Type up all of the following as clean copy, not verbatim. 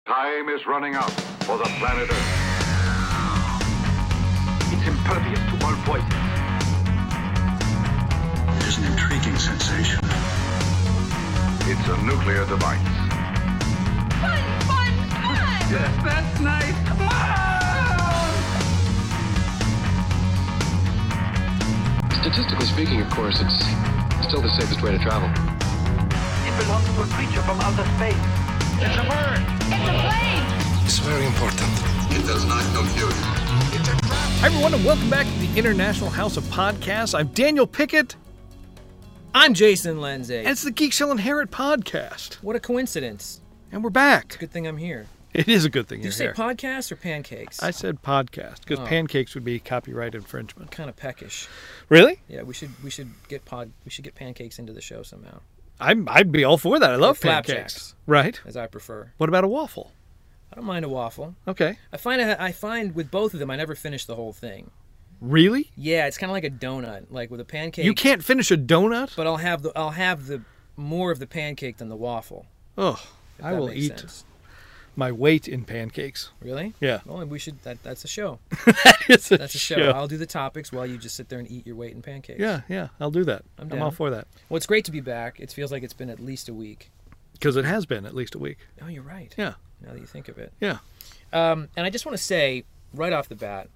Time is running out for the planet Earth. It's impervious to all poison. It is an intriguing sensation. It's a nuclear device. Fun! Yes, that's nice. Come on! Statistically speaking, of course, it's still the safest way to travel. It belongs to a creature from outer space. It's a bird. It's a plane! It's very important. It does not compute. Hi, everyone, and welcome back to the International House of Podcasts. I'm Daniel Pickett, I'm Jason Lindsay. and it's the Geek Shall Inherit podcast. What a coincidence. And we're back. Good thing I'm here. It is a good thing Did you you're say here. podcast or pancakes? I said podcast, because Oh. pancakes would be copyright infringement. Kind of peckish. Really? Yeah, we should get pancakes into the show somehow, I'd be all for that. I love pancakes. flapjacks. Right. as I prefer. What about a waffle? I don't mind a waffle. Okay. I find with both of them, I never finish the whole thing. Really? Yeah, it's kind of like a donut, like with a pancake. You can't finish a donut? But I'll have the more of the pancake than the waffle. Oh, If I that will makes eat sense. my weight in pancakes. Really? Yeah. Well, we should. That's a show. It's That's a show. I'll do the topics while you just sit there and eat your weight in pancakes. Yeah, I'll do that. I'm all down. for that. Well, it's great to be back. It feels like it's been at least a week. Because it has been at least a week. Oh, you're right. Yeah. Now that you think of it. Yeah. And I just want to say, right off the bat,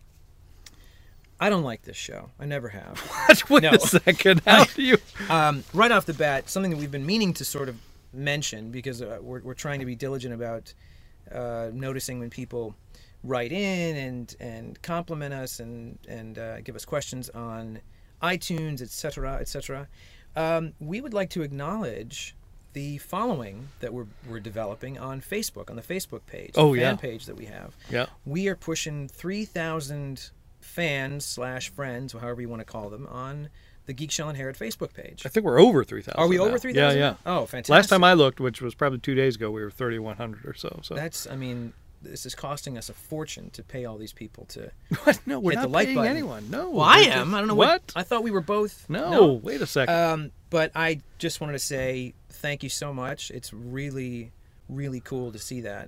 I don't like this show. I never have. What? Wait No. a second. How do you... Right off the bat, something that we've been meaning to sort of mention, because we're trying to be diligent about noticing when people write in and compliment us and give us questions on iTunes, etc., etc. We would like to acknowledge the following that we're developing on Facebook, on the Facebook page, Oh, the yeah. fan page that we have. Yeah. We are pushing 3,000 fans/friends, or however you want to call them, on the Geek Shall Inherit Facebook page. I think we're over 3,000 Are we now. over 3,000? Yeah. Oh, fantastic. Last time I looked, which was probably 2 days ago, we were 3,100 or so. That's, I mean, this is costing us a fortune to pay all these people to What? No, we're hit not the like paying button. anyone. No. Well, I we're am. just- I don't know what. I thought we were both. No, wait a second. But I just wanted to say thank you so much. It's really, really cool to see that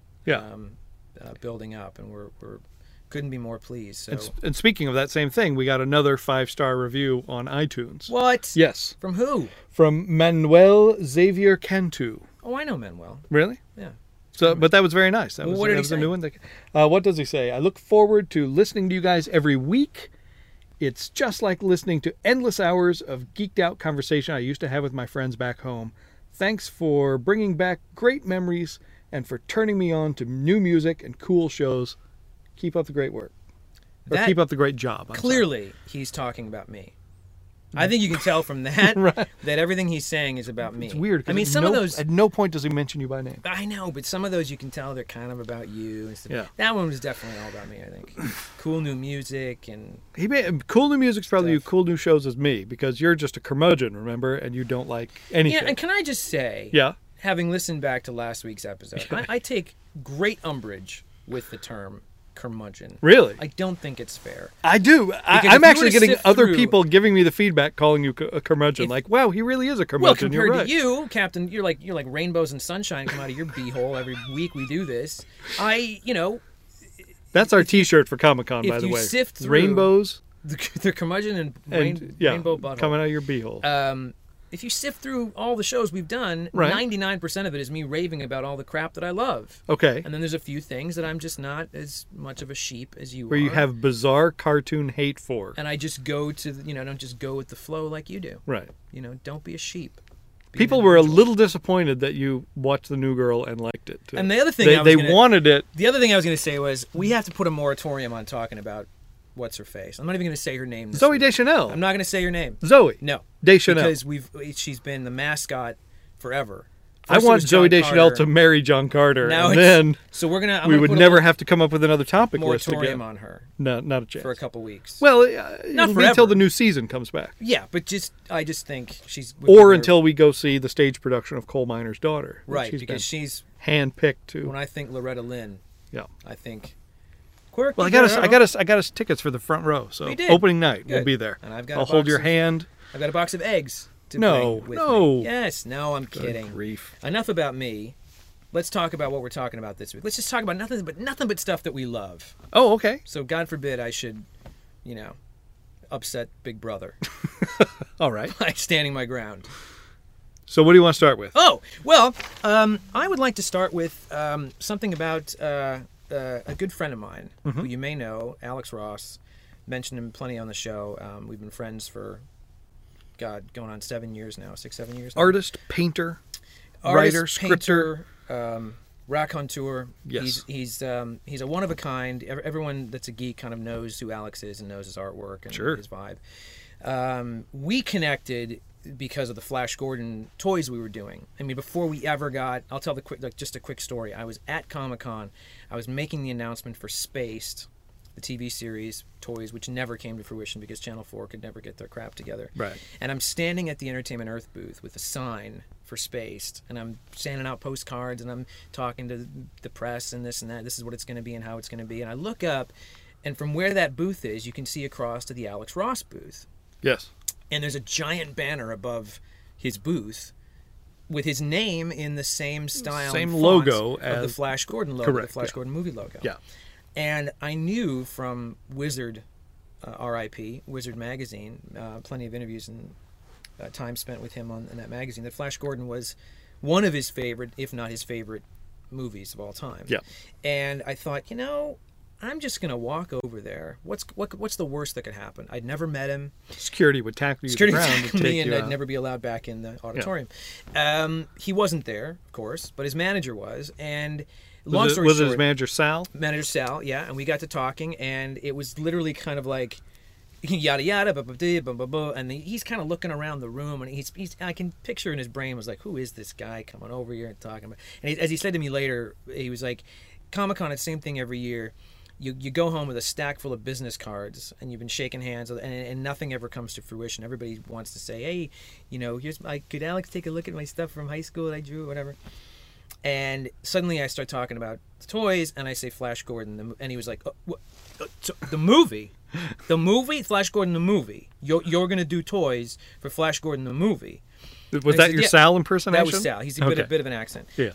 building up, and we're couldn't be more pleased. So and speaking of that same thing, we got another 5-star review on iTunes. what? Yes. From who? From Manuel Xavier Cantu. Oh, I know Manuel. Really? Yeah. So, but that was very nice. That Well, was, what did that he was a say? new one. What does he say? I look forward to listening to you guys every week. It's just like listening to endless hours of geeked out conversation I used to have with my friends back home. Thanks for bringing back great memories and for turning me on to new music and cool shows. Keep up the great work. Or That- keep up the great job. I'm Clearly, he's talking about me. I think you can tell from that Right. that everything he's saying is about me. It's weird. 'Cause I mean, at some of no- those. At no point does he mention you by name. I know, but some of those you can tell they're kind of about you. And stuff. Yeah. That one was definitely all about me, I think. Cool new music and He made cool new music's probably you Stuff. cool new shows as me because you're just a curmudgeon, remember, and you don't like anything. yeah. And can I just say, Yeah. having listened back to last week's episode, I take great umbrage with the term curmudgeon. Really? I don't think it's fair. I do. Because I'm if you were actually to getting sift other through- people giving me the feedback, calling you a curmudgeon. If- Like, wow, he really is a Well, curmudgeon. compared You're right. to you, Captain, you're like rainbows and sunshine come out of your beehole every week we do this. That's our T-shirt for Comic Con, if by the you way. sift through- Rainbows the curmudgeon and, and rainbow butthole. coming out of your beehole. If you sift through all the shows we've done, Right. 99% of it is me raving about all the crap that I love. Okay. And then there's a few things that I'm just not as much of a sheep as you Where are. you have bizarre cartoon hate for. And I just go to, don't just go with the flow like you do. Right. Don't be a sheep. Be People an were a individual. little disappointed that you watched The New Girl and liked it too. And the other thing they, I was they gonna- wanted it. The other thing I was going to say was we have to put a moratorium on talking about what's her face. I'm not even going to say her name. This Zoe week. Deschanel. I'm not going to say her name. Zoe. No. Deschanel. Because she's been the mascot forever. I First it want was Zoe John Deschanel Carter. to marry John Carter, Now and it's- then So we're gonna. I'm we gonna would put a never little have to come up with another topic list moratorium again. on her No, not a chance. for a couple weeks. Well, Not it'll be forever. until the new season comes back, Yeah, but I just think she's. or until we go see the stage production of Coal Miner's Daughter. which right, he's because been she's. handpicked to. When I think Loretta Lynn, Yeah. I think. Quirky Well, I got girl. us tickets for the front row. So We did. opening night, we'll Good. be there. And I've got a I'll hold box your of- hand. I've got a box of eggs. To No, bring with no. me. Yes, no, I'm kidding. Grief. Enough about me. let's talk about what we're talking about this week. Let's just talk about nothing but stuff that we love. Oh, okay. So God forbid I should, upset Big Brother All right. by standing my ground. So what do you want to start with? Oh, well, I would like to start with something about a good friend of mine who you may know, Alex Ross. Mentioned him plenty on the show. We've been friends for, going on 7 years now, 6-7 years now. Artist, painter, writer, painter, scripter. Raconteur. Yes. He's a one of a kind. Everyone that's a geek kind of knows who Alex is and knows his artwork and Sure. his vibe. We connected because of the Flash Gordon toys we were doing. I mean, before we ever I'll tell just a quick story. I was at Comic-Con. I was making the announcement for Spaced, the TV series toys, which never came to fruition because Channel 4 could never get their crap together. Right. And I'm standing at the Entertainment Earth booth with a sign for Spaced, and I'm sending out postcards, and I'm talking to the press and this and that. This is what it's going to be and how it's going to be. And I look up, and from where that booth is, you can see across to the Alex Ross booth. Yes. And there's a giant banner above his booth with his name in the same style, Same and logo fonts of the as- Flash Gordon logo, Correct, the Flash yeah. Gordon movie logo. Yeah. And I knew from Wizard, R.I.P., Wizard magazine, plenty of interviews and time spent with him in that magazine, that Flash Gordon was one of his favorite, if not his favorite, movies of all time. Yeah. And I thought, I'm just going to walk over there. What's the worst that could happen? I'd never met him. Security would tackle you to the Security ground attacked and me, take and you I'd out. never be allowed back in the auditorium. He wasn't there, of course, but his manager was. And long story Was short, it his manager, Sal? Manager Sal, yeah, and we got to talking, and it was literally kind of like yada yada, and he's kind of looking around the room, and he's I can picture in his brain was like, who is this guy coming over here and talking about? And as he said to me later, he was like, Comic-Con, it's the same thing every year. You go home with a stack full of business cards, and you've been shaking hands, and nothing ever comes to fruition. Everybody wants to say, hey, could Alex take a look at my stuff from high school that I drew, or whatever. And suddenly I start talking about the toys, and I say Flash Gordon, and he was like, so the movie, Flash Gordon the movie. You're going to do toys for Flash Gordon the movie. Was that your Sal impersonation? That was Sal. He's a bit of an accent. Yeah.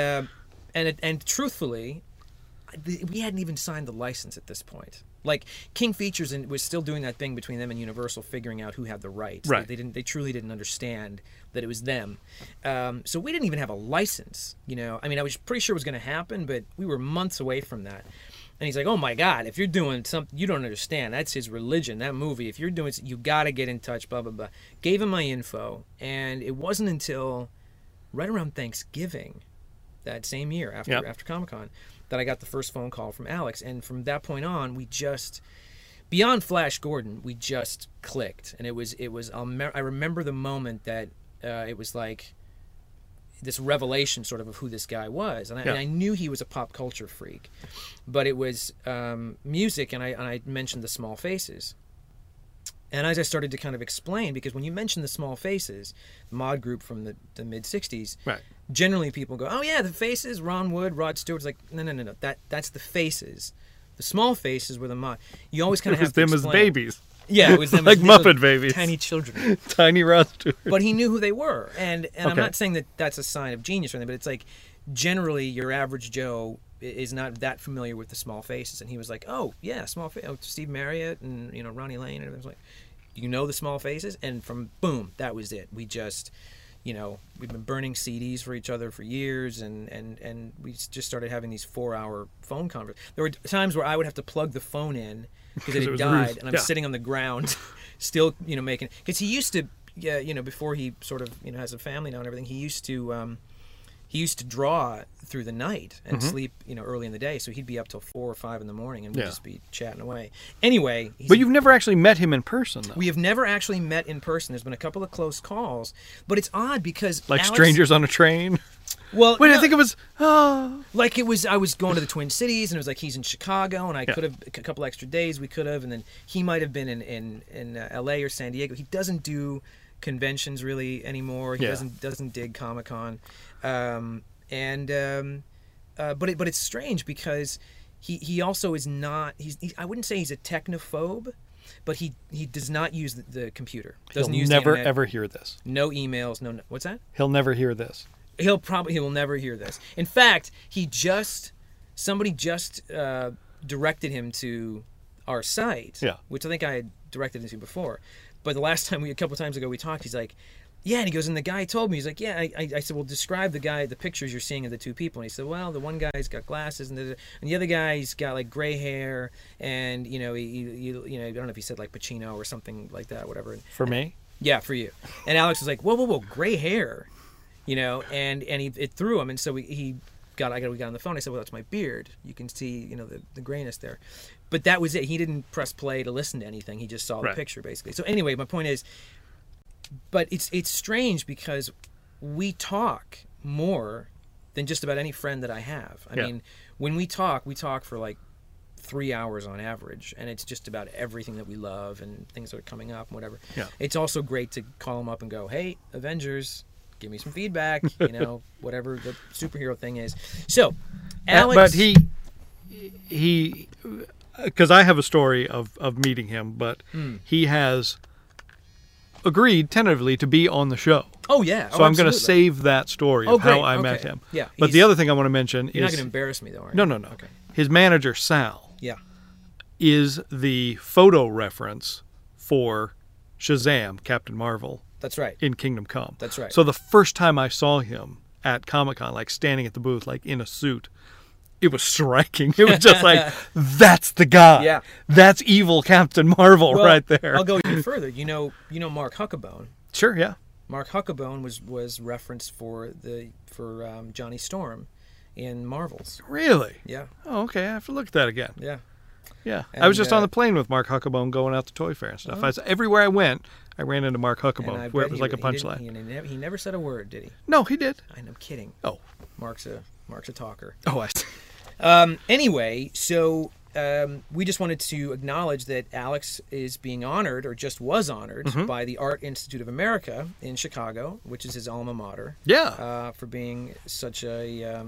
And truthfully, we hadn't even signed the license at this point. Like King Features was still doing that thing between them and Universal, figuring out who had the rights. Right. They truly didn't understand that it was them. So we didn't even have a license. I mean, I was pretty sure it was going to happen, but we were months away from that. And he's like, "Oh my God, if you're doing something you don't understand, that's his religion. That movie. If you're doing, you got to get in touch." Blah blah blah. Gave him my info, and it wasn't until right around Thanksgiving that same year after Comic-Con that I got the first phone call from Alex. And from that point on, we just, beyond Flash Gordon, we just clicked. And it was I remember the moment that it was like this revelation sort of who this guy was. And I knew he was a pop culture freak. But it was music, and I mentioned the Small Faces. And as I started to kind of explain, because when you mention the Small Faces, the mod group from the mid-'60s, Right. Generally people go, "Oh yeah, the Faces, Ron Wood, Rod Stewart's." Like, no. That's the Faces. The Small Faces were the mod. You always kind of have to It was them as explain. babies. Yeah, it was them Like as Muppet babies. tiny children. Tiny Rod Stewart. But he knew who they were, and I'm Okay. not saying that that's a sign of genius or anything, but it's like generally your average Joe is not that familiar with the Small Faces, and he was like, "Oh yeah, Small Faces, Steve Marriott and Ronnie Lane," and everything. Was like, the Small Faces, and from boom, that was it. We just, we've been burning CDs for each other for years, and we just started having these 4-hour phone conversations. There were times where I would have to plug the phone in because it it had was died, rude. and I'm Yeah. sitting on the ground, still, making, because he used to, before he sort of, has a family now and everything, he used to draw through the night and sleep, early in the day. So he'd be up till 4 or 5 in the morning, and we'd Yeah. just be chatting away. Anyway, But you've never actually met him in person, though. we have never actually met in person. There's been a couple of close calls, but it's odd because Like Alex, strangers on a train. Well, Wait, no, I think it was. like it was. I was going to the Twin Cities, and it was like he's in Chicago, and I Yeah. could have a couple extra days. We could have, and then he might have been in L.A. or San Diego. He doesn't do conventions really anymore. He Yeah. doesn't dig Comic-Con, but it's strange because he also is not. I wouldn't say he's a technophobe, but he does not use the computer. Doesn't He'll use never the internet. ever hear this. No emails. No. What's that? He'll never hear this. He will never hear this. In fact, somebody just directed him to our site, which I think I had directed him to before. But the last time a couple of times ago we talked, he's like, yeah, and he goes, and the guy told me, he's like, yeah, I said, well, describe the pictures you're seeing of the two people. And he said, well, the one guy's got glasses, and the other guy's got like gray hair, and he I don't know if he said like Pacino or something like that, whatever. For me? Yeah, for you. And Alex was like, whoa, gray hair, and it threw him, and so we got on the phone. I said, well, that's my beard. You can see, the grayness there. But that was it. He didn't press play to listen to anything. He just saw the picture, basically. So anyway, my point is, but it's strange because we talk more than just about any friend that I have. I mean, when we talk for like 3 hours on average, and it's just about everything that we love and things that are coming up and whatever. Yeah. It's also great to call them up and go, hey, Avengers, give me some feedback, whatever the superhero thing is. So, Alex... But he because I have a story of meeting him, but he has agreed tentatively to be on the show. Oh, yeah. So I'm going to save that story of how I met him. Yeah. But the other thing I want to mention You're is... not going to embarrass me, though, are you? No. Okay. His manager, Sal, is the photo reference for Shazam, Captain Marvel. That's right. In Kingdom Come. That's right. So the first time I saw him at Comic-Con, like standing at the booth, like in a suit, it was striking. It was just like, that's the guy. Yeah. That's evil Captain Marvel right there. I'll go even further. You know Mark Huckabone. Sure, yeah. Mark Huckabone was referenced for Johnny Storm in Marvels. Really? Yeah. Oh, okay. I have to look at that again. Yeah. Yeah. And I was just on the plane with Mark Huckabone going out to Toy Fair and stuff. Everywhere I went, I ran into Mark Huckabone, where it was like a punchline. He never said a word, did he? No, he did. I'm kidding. Oh. Mark's a talker. Oh, I see. Anyway, so we just wanted to acknowledge that Alex is being honored, or just was honored, by the Art Institute of America in Chicago, which is his alma mater. Yeah. For being such a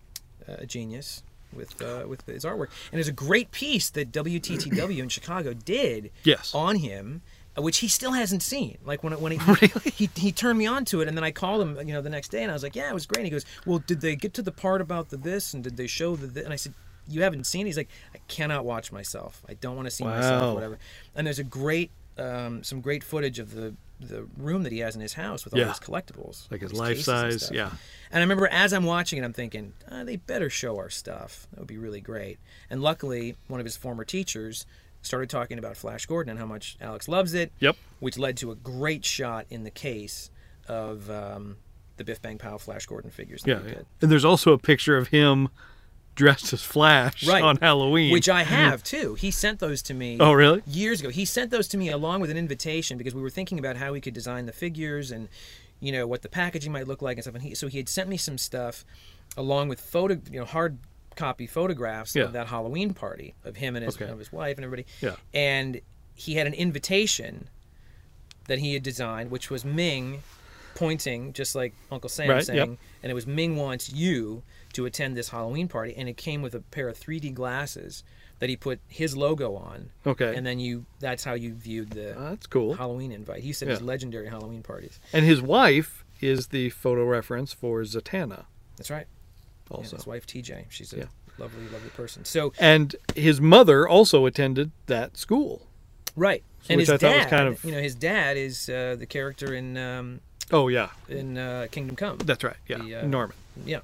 genius with his artwork. And there's a great piece that WTTW in Chicago did on him, which he still hasn't seen. Like when he turned me on to it, and then I called him, the next day, and I was like, yeah, it was great. And he goes, well, did they get to the part about the this, and did they show the this? And I said, you haven't seen it? He's like, I cannot watch myself. I don't want to see myself, whatever. And there's a great, some great footage of the room that he has in his house with all his collectibles, like his life size, And I remember as I'm watching it, I'm thinking, they better show our stuff. That would be really great. And luckily, one of his former teachers started talking about Flash Gordon and how much Alex loves it. Yep. Which led to a great shot in the case of the Biff Bang Pow Flash Gordon figures. That we did. And there's also a picture of him dressed as Flash on Halloween. Which I have, too. He sent those to me years ago. He sent those to me along with an invitation because we were thinking about how we could design the figures and, what the packaging might look like and stuff. And so he had sent me some stuff along with hard copy photographs of that Halloween party of him and his wife and everybody. Yeah. And he had an invitation that he had designed, which was Ming pointing, just like Uncle Sam saying, and it was Ming wants you to attend this Halloween party, and it came with a pair of 3D glasses that he put his logo on. Okay. And then that's how you viewed the that's cool. Halloween invite. He said his legendary Halloween parties. And his wife is the photo reference for Zatanna. That's right. Also. His wife, TJ. She's a lovely, lovely person. So, and his mother also attended that school. Right. So and his dad, was kind of... his dad is the character in... in Kingdom Come. That's right. Yeah. Norman. Yeah.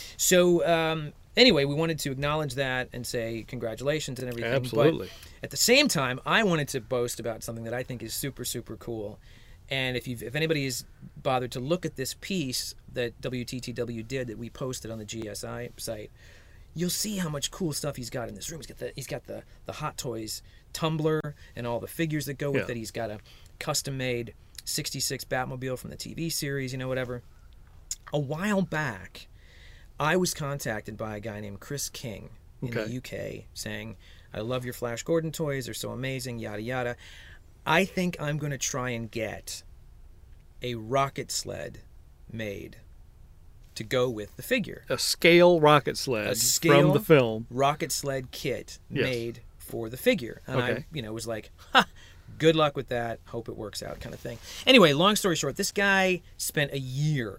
So anyway, we wanted to acknowledge that and say congratulations and everything. Absolutely. But at the same time, I wanted to boast about something that I think is super, super cool. And if anybody has bothered to look at this piece that WTTW did that we posted on the GSI site, you'll see how much cool stuff he's got in this room. He's got the Hot Toys tumbler and all the figures that go with it. He's got a custom-made 66 Batmobile from the TV series, whatever. A while back, I was contacted by a guy named Chris King in the UK saying, I love your Flash Gordon toys. They're so amazing, yada, yada. I think I'm going to try and get a rocket sled made to go with the figure. A scale rocket sled from the film. Rocket sled kit made for the figure. And I was like, good luck with that. Hope it works out kind of thing. Anyway, long story short, this guy spent a year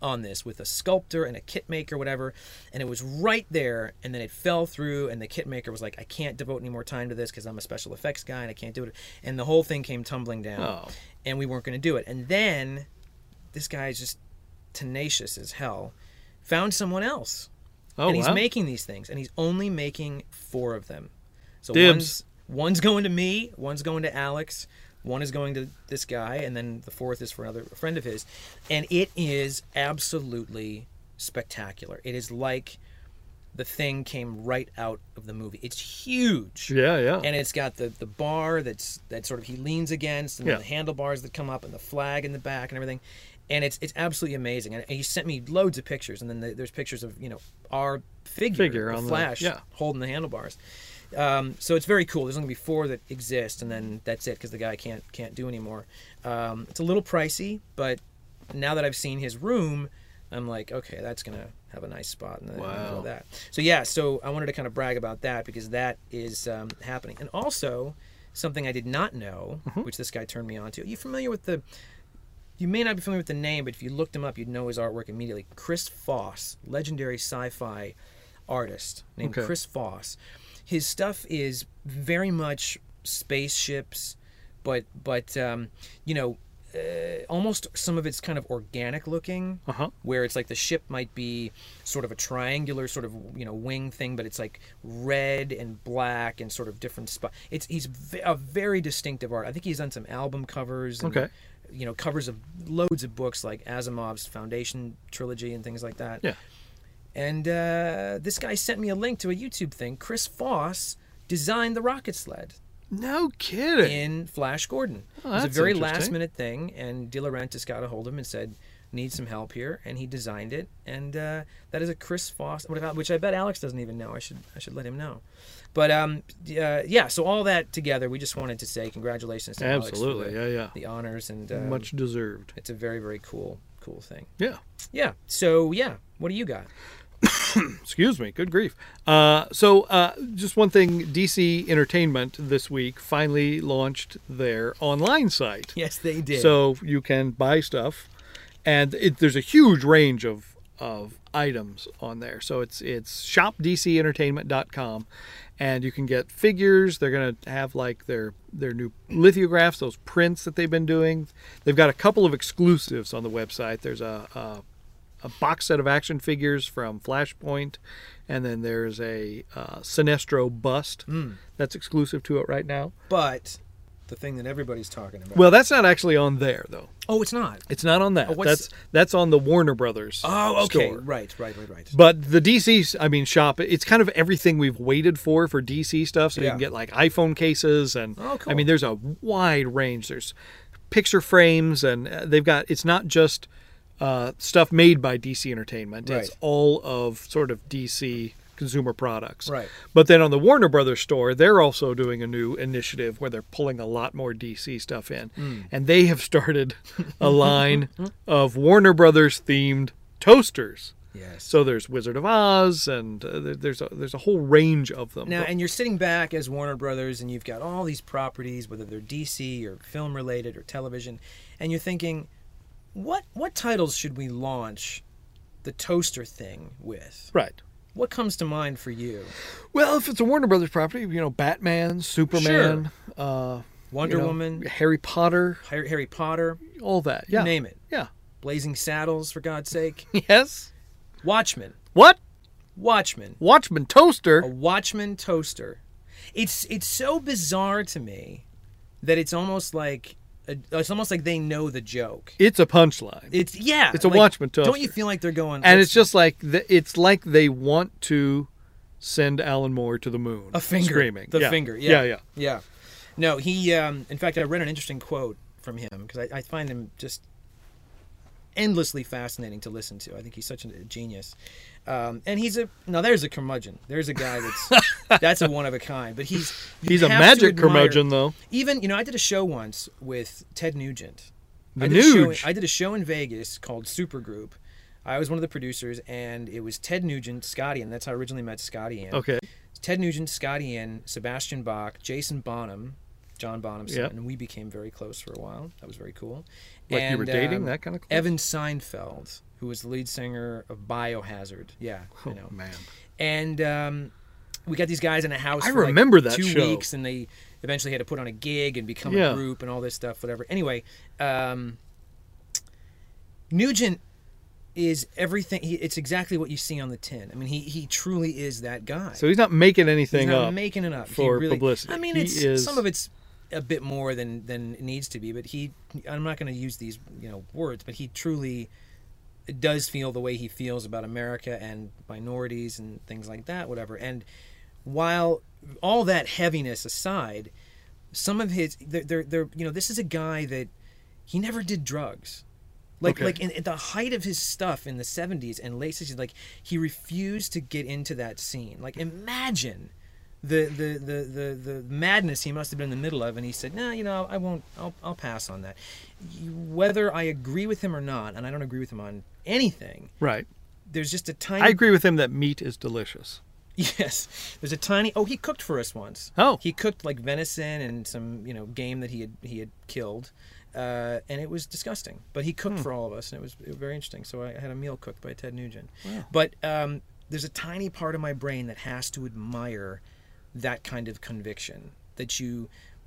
on this with a sculptor and a kit maker, whatever, and it was right there, and then it fell through, and the kit maker was like, I can't devote any more time to this because I'm a special effects guy and I can't do it, and the whole thing came tumbling down, and we weren't going to do it. And then this guy is just tenacious as hell, found someone else, and he's making these things, and he's only making 4 of them. So Dibs. one's going to me, one's going to Alex, one is going to this guy, and then the 4th is for a friend of his. And it is absolutely spectacular. It is like the thing came right out of the movie. It's huge. Yeah. And it's got the bar that sort of he leans against, and the handlebars that come up, and the flag in the back and everything. And it's absolutely amazing. And he sent me loads of pictures, and then there's pictures of, our figure on the Flash holding the handlebars. So it's very cool. There's only going to be 4 that exist, and then that's it because the guy can't do anymore. It's a little pricey, but now that I've seen his room, I'm like, okay, that's going to have a nice spot in the middle of that. So I wanted to kind of brag about that because that is happening. And also, something I did not know, which this guy turned me on to. Are you familiar with you may not be familiar with the name, but if you looked him up, you'd know his artwork immediately. Chris Foss, legendary sci-fi artist named Chris Foss. His stuff is very much spaceships, but almost some of it's kind of organic looking, where it's like the ship might be sort of a triangular sort of wing thing, but it's like red and black and sort of different spots. He's a very distinctive art. I think he's done some album covers and covers of loads of books like Asimov's Foundation trilogy and things like that. Yeah. And this guy sent me a link to a YouTube thing. Chris Foss designed the rocket sled. No kidding. In Flash Gordon. It was a very last-minute thing, and De Laurentiis got a hold of him and said, need some help here, and he designed it. And that is a Chris Foss, which I bet Alex doesn't even know. I should let him know. But so all that together, we just wanted to say congratulations to Alex for the honors, and much deserved. It's a very, very cool thing. Yeah. Yeah. So what do you got? Excuse me. Good grief. Just one thing. DC Entertainment this week finally launched their online site. Yes, they did. So you can buy stuff, and there's a huge range of items on there. So it's shopdcentertainment.com, and you can get figures. They're going to have like their new lithographs, those prints that they've been doing. They've got a couple of exclusives on the website. There's a box set of action figures from Flashpoint, and then there's a Sinestro bust that's exclusive to it right now. But the thing that everybody's talking about. Well, that's not actually on there, though. Oh, it's not? It's not on that. That's on the Warner Brothers store. Right. But the DC, shop, it's kind of everything we've waited for DC stuff, so you can get like iPhone cases, and cool. There's a wide range. There's picture frames, and they've got, it's not just stuff made by DC Entertainment. Right. It's all of sort of DC consumer products. Right. But then on the Warner Brothers store, they're also doing a new initiative where they're pulling a lot more DC stuff in. And they have started a line of Warner Brothers themed toasters. Yes. So there's Wizard of Oz, and there's a whole range of them. Now, and you're sitting back as Warner Brothers, and you've got all these properties, whether they're DC or film related or television, and you're thinking, what titles should we launch the toaster thing with? Right. What comes to mind for you? Well, if it's a Warner Brothers property, Batman, Superman, Wonder Woman, Harry Potter, all that. Yeah. You name it. Yeah. Blazing Saddles, for God's sake. Yes. Watchmen. What? Watchmen. Watchmen toaster. A Watchmen toaster. It's so bizarre to me that it's almost like they know the joke. It's a punchline. It's a Watchmen toaster. Don't you feel like they're going? And it's just like it's like they want to send Alan Moore to the moon. A finger, screaming. Finger. Yeah. No, he. In fact, I read an interesting quote from him because I find him just endlessly fascinating to listen to. I think he's such a genius. And there's a curmudgeon. There's a guy that's a one of a kind. But he's a magic curmudgeon, though. Even, I did a show once with Ted Nugent. I did a show in Vegas called Supergroup. I was one of the producers, and it was Ted Nugent, Scotty Ian. That's how I originally met Scotty Ian. Okay. Ted Nugent, Scotty Ian, Sebastian Bach, Jason Bonham, John Bonham's Yep. son, and we became very close for a while. That was very cool. Like you were And, dating, that kind of close? Evan Seinfeld, who was the lead singer of Biohazard. Yeah, I know. Man. And we got these guys in a house I for remember like that 2 show. weeks, and they eventually had to put on a gig and become Yeah. a group and all this stuff, whatever. Anyway, Nugent is everything. It's exactly what you see on the tin. I mean, he truly is that guy. So he's not making anything He's not up making it up He for really, publicity. I mean, He it's is- some of it's a bit more than it needs to be, but I'm not going to use these words, but he truly does feel the way he feels about America and minorities and things like that, whatever. And while all that heaviness aside, some of his they're this is a guy that he never did drugs. Like at the height of his stuff in the 70s and late 60s, like he refused to get into that scene. Like imagine the madness he must have been in the middle of, and he said, "No, I won't. I'll pass on that." Whether I agree with him or not, and I don't agree with him on anything. Right. There's just a tiny. I agree with him that meat is delicious. Yes, there's a tiny. Oh, he cooked for us once. Oh. He cooked like venison and some game that he had killed. And it was disgusting, but he cooked for all of us, and it was very interesting. So I had a meal cooked by Ted Nugent. Wow. But there's a tiny part of my brain that has to admire that kind of conviction that you,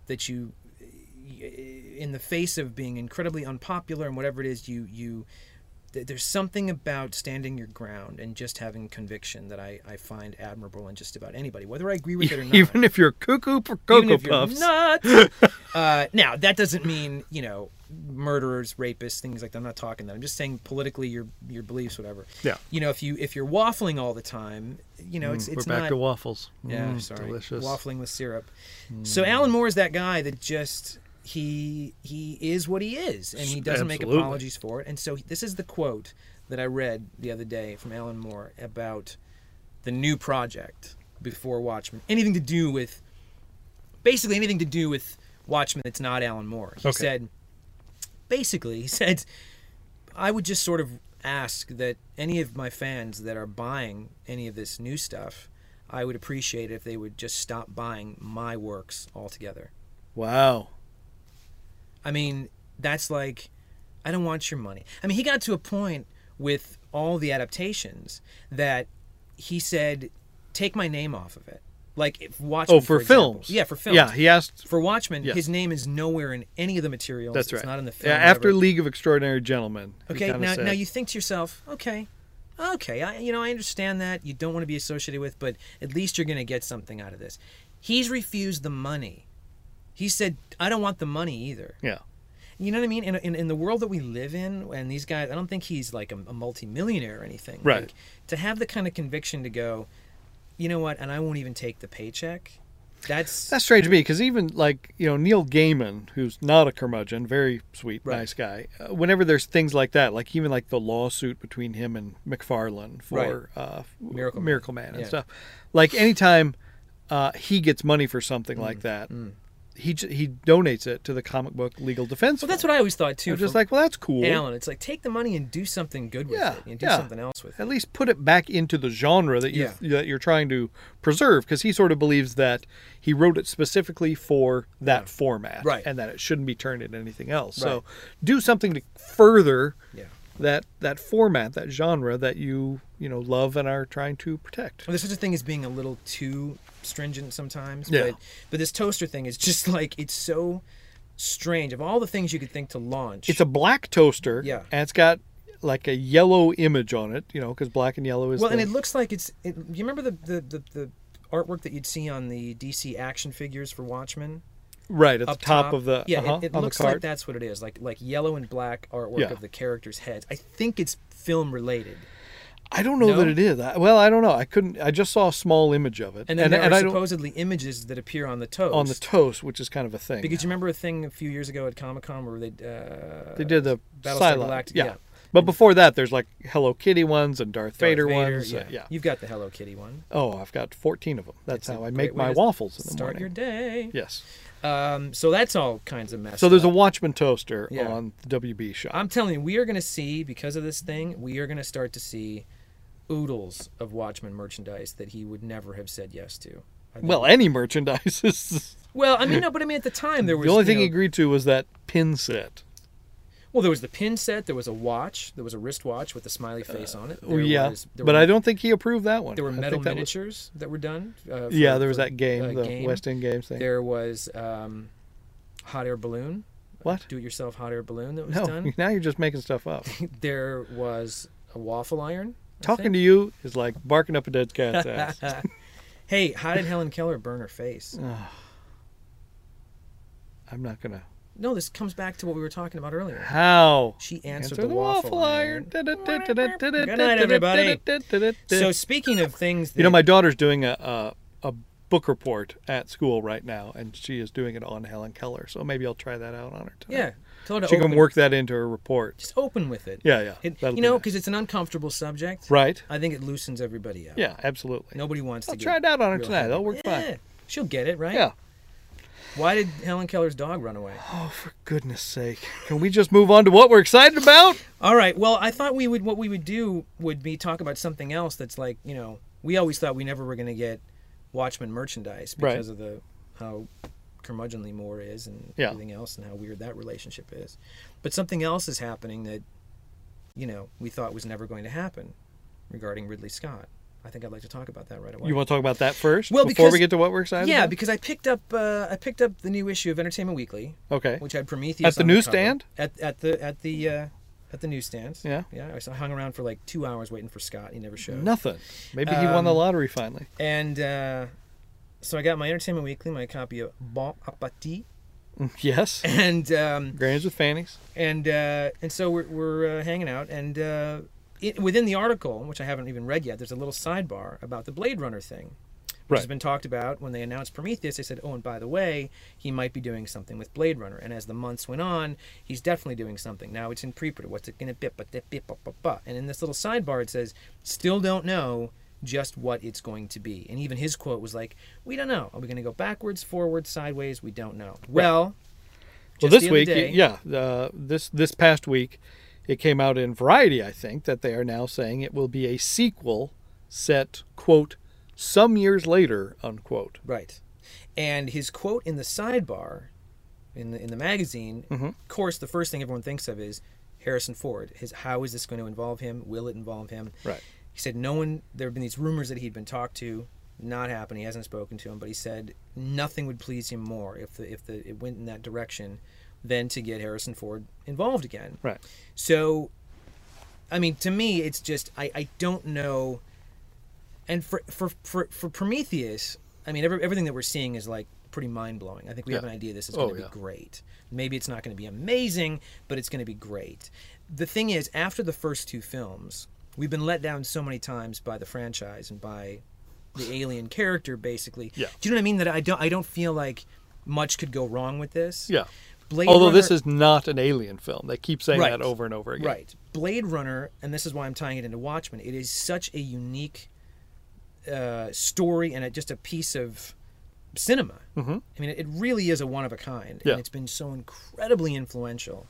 in the face of being incredibly unpopular and whatever it is, there's something about standing your ground and just having conviction that I find admirable in just about anybody, whether I agree with it or not. Even if you're cuckoo for Cocoa Even if Puffs. you're nuts. Now, that doesn't mean, murderers, rapists, things like that. I'm not talking that. I'm just saying politically your beliefs, whatever. Yeah. If you're waffling all the time, it's We're back not. to waffles. Yeah, sorry. Delicious. Waffling with syrup. So Alan Moore is that guy that just he is what he is, and he doesn't make Absolutely. apologies for it. And so this is the quote that I read the other day from Alan Moore about the new project before Watchmen. Basically anything to do with Watchmen that's not Alan Moore. He said, I would just sort of ask that any of my fans that are buying any of this new stuff, I would appreciate if they would just stop buying my works altogether. Wow. I mean, that's like, I don't want your money. I mean, he got to a point with all the adaptations that he said, take my name off of it. Like, if Watchmen, For example. films. Yeah, for films. Yeah, he asked. For Watchmen, Yes. his name is nowhere in any of the materials. That's right. It's not in the film. Yeah, after whatever. League of Extraordinary Gentlemen. he Okay, kinda said, now you think to yourself, okay, I understand that you don't want to be associated with, but at least you're going to get something out of this. He's refused the money. He said, I don't want the money either. Yeah. You know what I mean? In the world that we live in, and these guys, I don't think he's like a multimillionaire or anything. Right. Like, to have the kind of conviction to go, you know what, and I won't even take the paycheck. That's strange to me because even Neil Gaiman, who's not a curmudgeon, very sweet, Right. nice guy. Whenever there's things like that, like even like the lawsuit between him and McFarlane for Miracle Man and Yeah. stuff, like anytime he gets money for something like that, he donates it to the Comic Book Legal Defense. Well, that's what I always thought too. I'm just from like, well, that's cool. Alan, it's like take the money and do something good with it. And do something else with it. At least put it back into the genre that you're trying to preserve, because he sort of believes that he wrote it specifically for that format, Right. and that it shouldn't be turned into anything else. Right. So do something to further Yeah. that format, that genre that you love and are trying to protect. Well, there's such a thing as being a little too stringent sometimes. Yeah. But this toaster thing is just like, it's so strange. Of all the things you could think to launch. It's a black toaster, Yeah. and it's got like a yellow image on it, because black and yellow is and it looks like you remember the artwork that you'd see on the DC action figures for Watchmen? right at Up the top of the it on looks the like card. that's what it is, like yellow and black artwork Yeah. of the characters' heads. I think it's film related. I don't know No? that it is. I don't know. I just saw a small image of it, And then there are I don't supposedly images that appear on the toast. on the toast, which is kind of a thing. Because you remember a thing a few years ago at Comic-Con where they did the Battlestar Cylon. Galactica. Yeah. But before that, there's like Hello Kitty ones and Darth Vader ones. Yeah. You've got the Hello Kitty one. Oh, I've got 14 of them. That's It's a how I great make way my to waffles in the Start morning. your day. Yes. So that's all kinds of mess. So there's a Watchmen toaster Yeah. on the WB shop. I'm telling you, we are going to see, because of this thing, we are going to start to see oodles of Watchmen merchandise that he would never have said yes to. I think- Well, any merchandise is Well, I mean, no, but I mean, at the time there was The only thing you he know, agreed to was that pin set. well, there was the pin set, there was a watch, there was a wristwatch with a smiley face on it. There Yeah, was, there but were, I don't think he approved that one. There were I metal think that was- miniatures that were done. Yeah, there was that game, the game. West End Games thing. There was hot air balloon. What? Do-it-yourself hot air balloon that was No, done. now you're just making stuff up. There was a waffle iron. Talking to you is like barking up a dead cat's ass. Hey, how did Helen Keller burn her face? I'm not gonna. No, this comes back to what we were talking about earlier. How? She answered Answer the waffle iron. Good night, everybody. So speaking of things that, you know, my daughter's doing a book report at school right now, and she is doing it on Helen Keller. So maybe I'll try that out on her tonight. yeah, tell her to She open, can work that into her report. just open with it. Yeah, yeah. It- That'll you be know, nice. because it's an uncomfortable subject. Right? I think it loosens everybody up. Yeah, absolutely. Nobody wants I'll to try it out on her real tonight. heavy. That'll work Yeah, fine. she'll get it, right? Yeah. Why did Helen Keller's dog run away? Oh, for goodness sake. Can we just move on to what we're excited about? All right. Well, I thought what we would do would be talk about something else that's like, you know, we always thought we never were going to get Watchmen merchandise because of how curmudgeonly Moore is and Yeah. everything else and how weird that relationship is. But something else is happening that, you know, we thought was never going to happen regarding Ridley Scott. I think I'd like to talk about that right away. You want to talk about that first? Well, before because- we get to what we're excited yeah, about? because I picked up the new issue of Entertainment Weekly, Okay. which had Prometheus At the on newsstand? cover. At the newsstands. Yeah. Yeah. I hung around for like 2 hours waiting for Scott. He never showed. Nothing. Maybe he won the lottery finally. And so I got my Entertainment Weekly, my copy of Bon Appetit, Yes. and Grannies with fannies. and so we're hanging out, and within the article, which I haven't even read yet, there's a little sidebar about the Blade Runner thing. Which has Right. been talked about when they announced Prometheus. They said, oh, and by the way, he might be doing something with Blade Runner. And as the months went on, he's definitely doing something. Now it's in pre-production. What's it going to be? And in this little sidebar, it says, still don't know just what it's going to be. And even his quote was like, we don't know. Are we going to go backwards, forward, sideways? We don't know. Well, Well, just this the other week, day- this past week, it came out in Variety, I think, that they are now saying it will be a sequel set, quote, some years later, unquote. Right. And his quote in the sidebar in the magazine, of course, the first thing everyone thinks of is Harrison Ford. How is this going to involve him? Will it involve him? Right. He said there have been these rumors that he'd been talked to, not happened. He hasn't spoken to him, but he said nothing would please him more if it went in that direction than to get Harrison Ford involved again. Right. So, I mean, to me, it's just I don't know. And for Prometheus, I mean, everything that we're seeing is like pretty mind blowing. I think we have an idea this is going to be great. Maybe it's not going to be amazing, but it's going to be great. The thing is, after the first two films, we've been let down so many times by the franchise and by the alien character, basically. Yeah. Do you know what I mean? That I don't feel like much could go wrong with this. Yeah. Blade Although Runner, this is not an alien film. They keep saying Right. that over and over again. Right. Blade Runner, and this is why I'm tying it into Watchmen, it is such a unique story and just a piece of cinema. Mm-hmm. I mean, it really is a one of a kind, Yeah. and it's been so incredibly influential.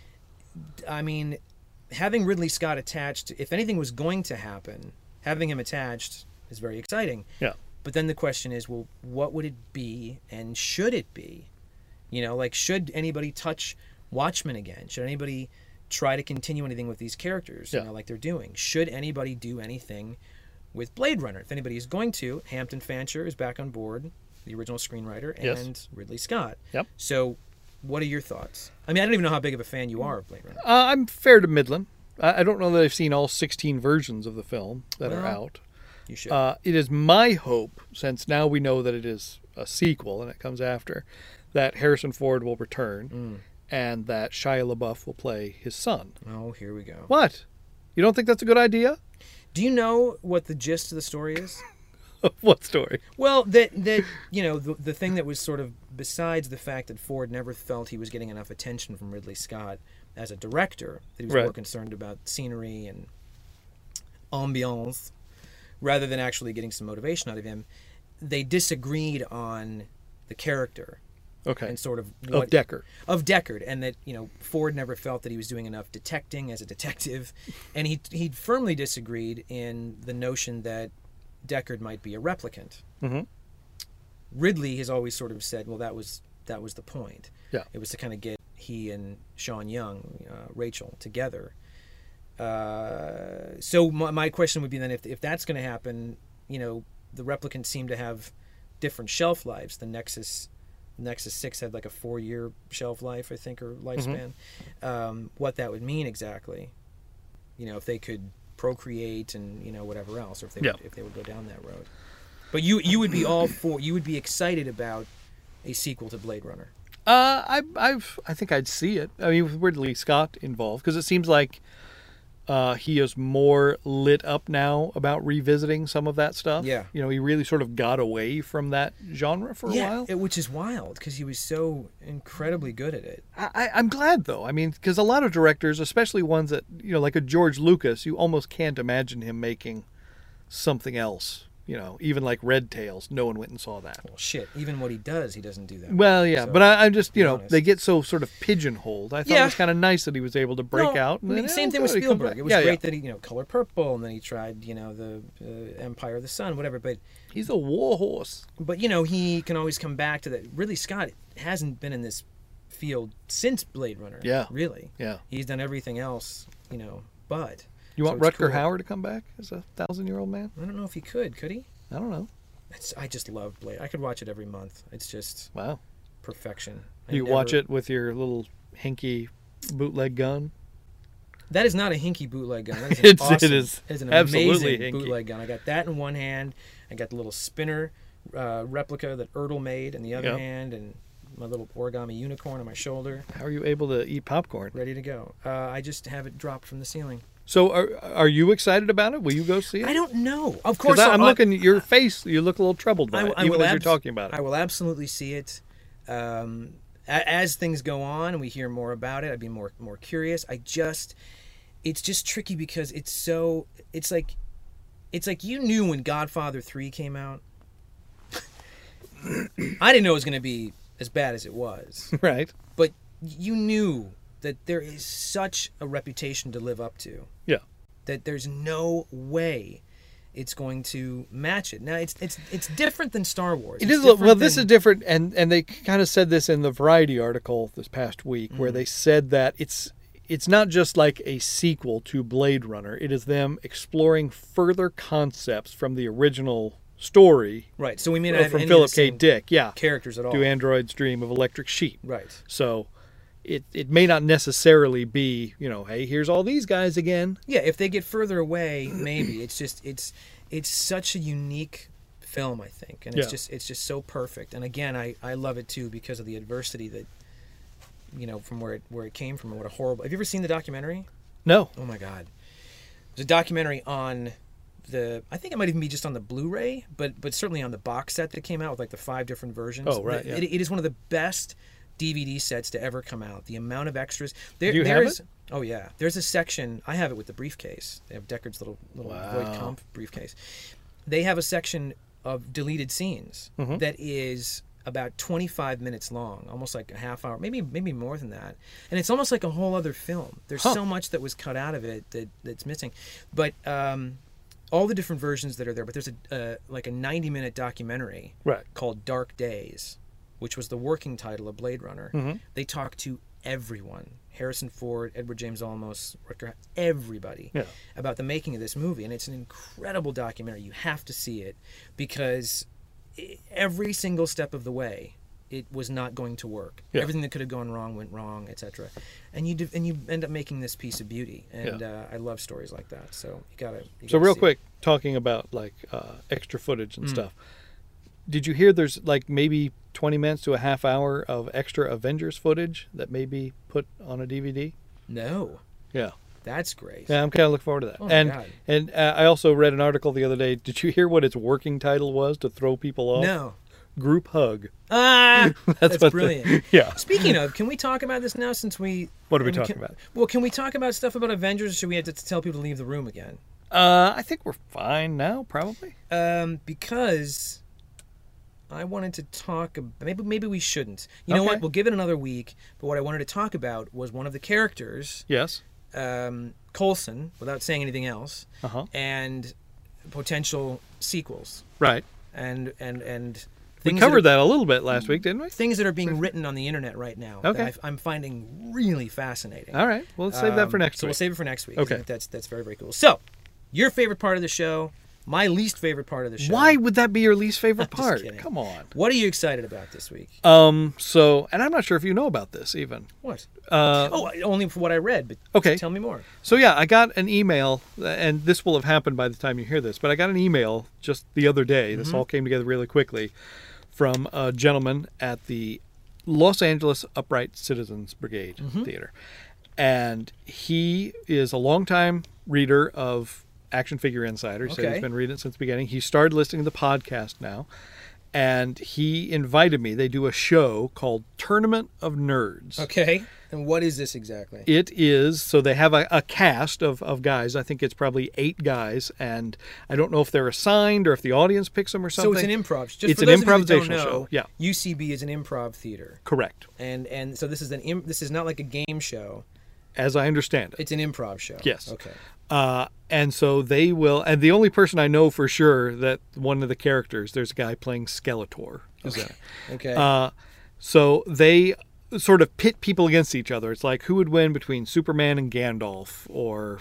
I mean, having Ridley Scott attached, if anything was going to happen, having him attached is very exciting. Yeah. But then the question is, well, what would it be, and should it be? You know, like, should anybody touch Watchmen again? Should anybody try to continue anything with these characters, Yeah. like they're doing? Should anybody do anything with Blade Runner? If anybody is going to, Hampton Fancher is back on board, the original screenwriter, Yes. and Ridley Scott. Yep. So, what are your thoughts? I mean, I don't even know how big of a fan you are of Blade Runner. I'm fair to middling. I don't know that I've seen all 16 versions of the film that are Well, out. You should. It is my hope, since now we know that it is a sequel and it comes after, that Harrison Ford will return and that Shia LaBeouf will play his son. Oh, here we go. What? You don't think that's a good idea? Do you know what the gist of the story is? What story? Well, that you know, the thing that was sort of, besides the fact that Ford never felt he was getting enough attention from Ridley Scott as a director, that he was Right. more concerned about scenery and ambiance rather than actually getting some motivation out of him. They disagreed on the character Okay. and sort of Of Deckard. of Deckard, and that, you know, Ford never felt that he was doing enough detecting as a detective, and he firmly disagreed in the notion that Deckard might be a replicant. Mhm. Ridley has always sort of said, well, that was the point. Yeah. It was to kind of get he and Sean Young, Rachel, together. So my question would be then, if that's going to happen, the replicants seem to have different shelf lives. The Nexus 6 had like a 4-year shelf life, I think, or lifespan. What that would mean exactly, if they could procreate and whatever else, or if they would go down that road. But you would be you would be excited about a sequel to Blade Runner. I think I'd see it. I mean, with Ridley Scott involved, because it seems like he is more lit up now about revisiting some of that stuff. Yeah. He really sort of got away from that genre for a while. Which is wild, because he was so incredibly good at it. I'm glad, though. I mean, because a lot of directors, especially ones that, like a George Lucas, you almost can't imagine him making something else. Even like Red Tails, no one went and saw that. Well, shit, even what he does, he doesn't do that. Well, yeah, So, but I'm just, honest. they get so sort of pigeonholed. I thought it was kind of nice that he was able to break out. And Same thing with he comes Spielberg. back. It was great that he, Color Purple, and then he tried, the Empire of the Sun, whatever. But he's a war horse. But he can always come back to that. Ridley Scott hasn't been in this field since Blade Runner. Yeah. Really. Yeah. He's done everything else, but. You want so it's Rutger cool. Hauer to come back as a 1,000-year-old man? I don't know if he could. Could he? I don't know. I just love Blade. I could watch it every month. It's just Wow. perfection. You watch it with your little hinky bootleg gun? That is not a hinky bootleg gun. That is It is It's an absolutely amazing hinky. bootleg gun. I got that in one hand. I got the little spinner replica that Ertl made in the other hand, and my little origami unicorn on my shoulder, How are you able to eat popcorn? ready to go. I just have it dropped from the ceiling. So are you excited about it? Will you go see it? I don't know. Of course, Because I'm looking at your face. You look a little troubled by it, I even will as you're talking about it. I will absolutely see it. As things go on and we hear more about it, I'd be more curious. It's just tricky because it's like you knew when Godfather 3 came out. I didn't know it was going to be as bad as it was. Right. But you knew that there is such a reputation to live up to. Yeah. That there's no way it's going to match it. Now it's different than Star Wars. It is this is different, and they kind of said this in the Variety article this past week, where they said that it's not just like a sequel to Blade Runner. It is them exploring further concepts from the original story. Right. So we may not have from any Philip of the K. same Dick. Yeah. characters at all. Do androids dream of electric sheep? Right. So it may not necessarily be, hey, here's all these guys again. Yeah, if they get further away, maybe. It's such a unique film, I think, and it's just so perfect. And again, I love it too because of the adversity that from where it came from, and what a horrible. Have you ever seen the documentary? No. Oh my God, there's a documentary on I think it might even be just on the Blu-ray, but certainly on the box set that came out with like the 5 different versions. Oh right, yeah. It is one of the best DVD sets to ever come out. The amount of extras. Do you have it? Oh yeah. There's a section. I have it with the briefcase. They have Deckard's little Voight Kampf briefcase. They have a section of deleted scenes that is about 25 minutes long, almost like a half hour, maybe more than that. And it's almost like a whole other film. There's so much that was cut out of it that's missing. But all the different versions that are there. But there's a 90-minute documentary called Dark Days, which was the working title of Blade Runner. They talk to everyone. Harrison Ford, Edward James Olmos, Rutger, everybody about the making of this movie. And it's an incredible documentary. You have to see it because every single step of the way, it was not going to work. Yeah. Everything that could have gone wrong went wrong, etc. And you end up making this piece of beauty. And I love stories like that. So you gotta real see quick, talking about like extra footage and stuff. Did you hear there's like maybe 20 minutes to a half hour of extra Avengers footage that may be put on a DVD? No. Yeah. That's great. Yeah, I'm kind of looking forward to that. Oh my God. And I also read an article the other day. Did you hear what its working title was to throw people off? No. Group hug. Ah, that's what brilliant. Yeah. Speaking of, can we talk about this now since we... What are we talking about? Well, can we talk about stuff about Avengers, or should we have to tell people to leave the room again? I think we're fine now, probably. Because I wanted to talk about... Maybe we shouldn't. You know what? We'll give it another week. But what I wanted to talk about was one of the characters... Yes. Coulson, without saying anything else, and potential sequels. Right. And We covered that a little bit last week, didn't we? Things that are being written on the internet right now Okay. that I'm finding really fascinating. All right. Well, let's save that for next So week. we'll save it for next week. 'cause Okay. I think that's very, very cool. So, your favorite part of the show, my least favorite part of the show. Why would that be your least favorite I'm just part? kidding. Come on. What are you excited about this week? So, and I'm not sure if you know about this even. What? Only for what I read, but Okay. tell me more. So yeah, I got an email, and this will have happened by the time you hear this, but I got an email just the other day. This all came together really quickly from a gentleman at the Los Angeles Upright Citizens Brigade Theater. And he is a longtime reader of Action Figure Insider. He said Okay. he's been reading it since the beginning. He started listening to the podcast now. And he invited me. They do a show called Tournament of Nerds. Okay. And what is this exactly? It is, so they have a cast of guys. I think it's probably 8 guys, and I don't know if they're assigned or if the audience picks them or something. So it's an improv. Just It's for an those of you who don't improvisational know, show, yeah. UCB is an improv theater, Correct, and so this is this is not like a game show. as I understand it. It's an improv show. Yes. Okay. And so they will, and the only person I know for sure that one of the characters, there's a guy playing Skeletor. Is in it. Okay. So they sort of pit people against each other. It's like who would win between Superman and Gandalf, or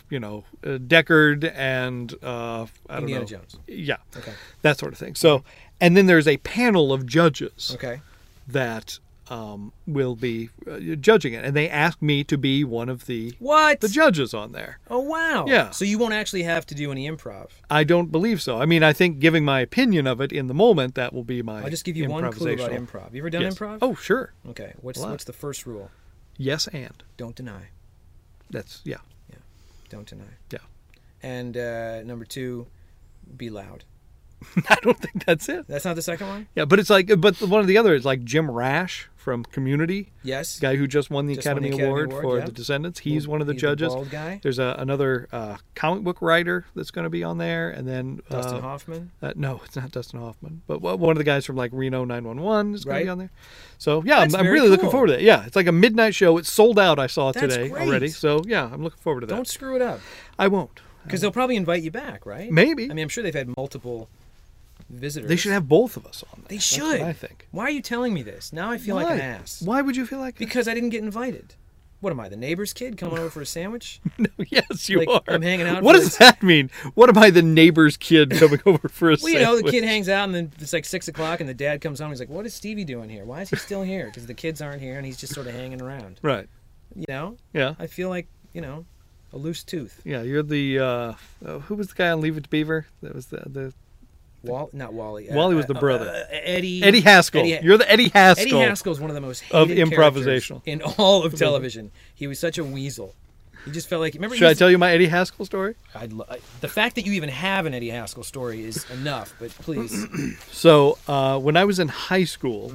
Deckard and I don't Indiana know. Jones. Yeah. Okay. That sort of thing. So, and then there's a panel of judges Okay. that will be judging it, and they asked me to be one of the judges on there. Oh wow. Yeah. So you won't actually have to do any improv. I don't believe so. I mean, I think giving my opinion of it in the moment, that will be my I'll just give you one clue about improvisational. improv. You ever done Yes. improv? Oh, sure. Okay. A lot. What's the first rule? Yes, and Don't deny. that's yeah. Don't deny. Yeah. And number 2, be loud. I don't think that's it. That's not the second one? Yeah, but it's like, but one of the other is like Jim Rash from Community. Yes. Guy who just won the Academy Award for yeah. The Descendants. He's one of the He's judges. The bald guy. There's another comic book writer that's going to be on there, and then Dustin Hoffman. No, it's not Dustin Hoffman, but one of the guys from like Reno 911 is going to be Right. on there. So yeah, That's I'm very really looking cool. forward to it. Yeah, it's like a midnight show. It's sold out. I saw That's today great. already. So yeah, I'm looking forward to that. Don't screw it up. I won't. Because they'll probably invite you back, right? Maybe. I mean, I'm sure they've had multiple visitors. They should have both of us on there. They That's should. what I think. Why are you telling me this? Now I feel Why? like an ass. Why would you feel like that? Because I didn't get invited. What am I, the neighbor's kid coming over for a sandwich? No, yes, you Like, are. I'm hanging out What for does that mean? What am I, the neighbor's kid coming over for a Well, you know, the sandwich? kid hangs out, and then it's like 6 o'clock, and the dad comes home. He's like, "What is Stevie doing here? Why is he still here?" Because the kids aren't here, and he's just sort of hanging around. Right. You know, Yeah. I feel like a loose tooth. Yeah. You're the who was the guy on Leave It to Beaver? That was the Not Wally. Wally was the brother. Eddie Haskell. You're the Eddie Haskell. Eddie Haskell is one of the most of hated improvisational. characters in all of television. He was such a weasel. He just felt like. Remember? Should I tell you my Eddie Haskell story? The fact that you even have an Eddie Haskell story is enough. But please. So when I was in high school,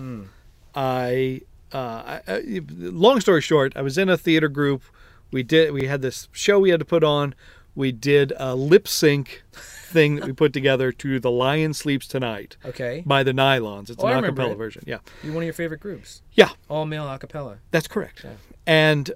I long story short, I was in a theater group. We had this show we had to put on. We did a lip sync thing that we put together to The Lion Sleeps Tonight Okay. by the Nylons. It's Oh, I an remember acapella it. version. Yeah. You're one of your favorite groups. Yeah, All male a cappella. that's correct. Yeah. And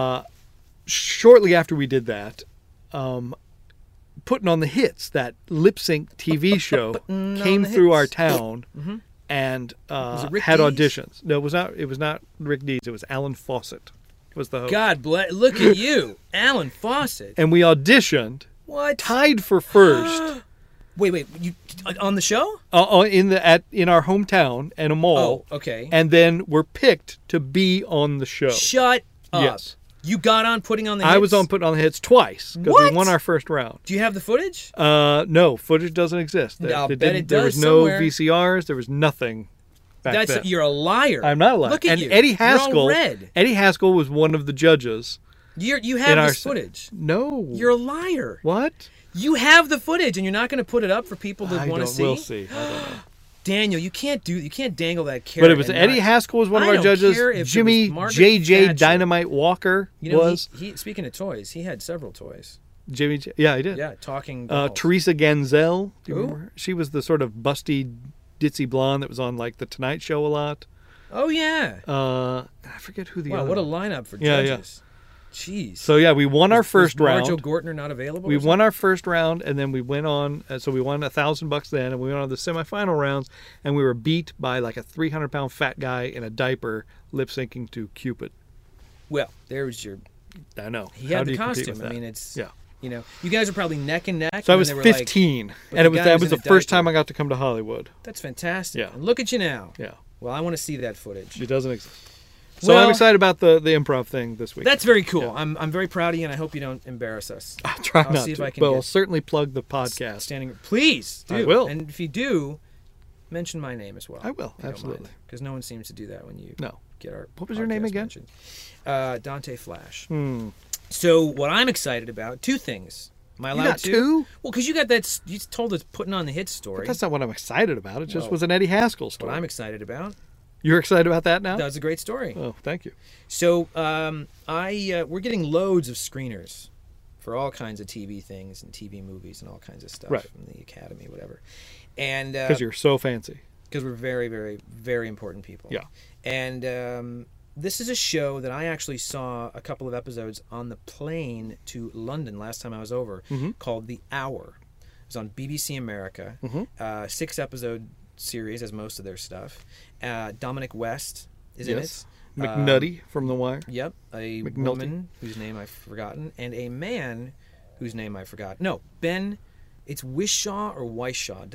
shortly after we did that, Putting on the Hits, that lip sync TV show, on came the through our Hits. town and it Rick had Dees? auditions. No, it was not. It was not Rick Dees. It was Alan Fawcett. Was the host. God bless. Look at you, Alan Fawcett. And we auditioned, What? tied for first Wait. You on the show? in our hometown in a mall. Oh, okay. And then were picked to be on the show. Shut up. Yes. You got on Putting on the Hits? I was on Putting on the Hits twice because What? we won our first round. Do you have the footage? No, footage doesn't exist. I'll bet didn't- it There does was no somewhere. VCRs. There was nothing back then. You're a liar. I'm not a liar. Look at and you. Eddie You're all Haskell. red. Eddie Haskell was one of the judges. You in have our this footage. No. You're a liar. What? You have the footage, and you're not going to put it up for people to I want to don't. see. We'll see. I don't know. Daniel, you can't dangle that carrot. But it was and Eddie not- Haskell was one of I our don't judges. care if it Jimmy was Margaret J.J. Thatcher. Dynamite Walker You know, was. he speaking of toys, he had several toys. Jimmy. Yeah, I did. Yeah, talking dolls. Teresa Ganzel. Do you Who? remember her? She was the sort of busty, ditzy blonde that was on like the Tonight Show a lot. Oh yeah. I forget who the Wow, other. what a lineup for Yeah, yeah. judges. Jeez. So yeah, we won our first round. Joe Gortner not available? We or won our first round, and then we went on. So we won $1,000 then, and we went on the semifinal rounds, and we were beat by like a 300-pound fat guy in a diaper lip syncing to Cupid. Well, there was your. I know. He How had do the you compete costume. with I that? mean, it's. Yeah. You know, you guys are probably neck and neck. So I and was they were 15, like, and the guy that was in the a first diaper. time I got to come to Hollywood. That's fantastic. Yeah. And look at you now. Yeah. Well, I want to see that footage. It doesn't exist. So Well, I'm excited about the improv thing this week. That's very cool. Yeah. I'm very proud of you, and I hope you don't embarrass us. I'll try I'll not see if to. I can But get I'll certainly plug the podcast. Standing, please do. I will. And if you do, mention my name as well. I will, absolutely. Because no one seems to do that when you No. get our. What was your name podcast again? mentioned. Dante Flash. Hmm. So what I'm excited about, two things. Am I allowed got to? two? Well, because you got that. You told us putting on the hit story. But that's not what I'm excited about. It just Well, was an Eddie Haskell story. what I'm excited about. You're excited about that now? That was a great story. Oh, thank you. So we're getting loads of screeners for all kinds of TV things and TV movies and all kinds of stuff Right. from the Academy, whatever. And Because you're so fancy. because we're very, very, very important people. Yeah. And this is a show that I actually saw a couple of episodes on the plane to London last time I was over, called The Hour. It was on BBC America, 6-episode series, as most of their stuff. Dominic West is in it. Yes. McNutty from The Wire. Yep, a McNulty. woman whose name I've forgotten, and a man whose name I forgot. No, Ben. It's Whishaw or Whishaw,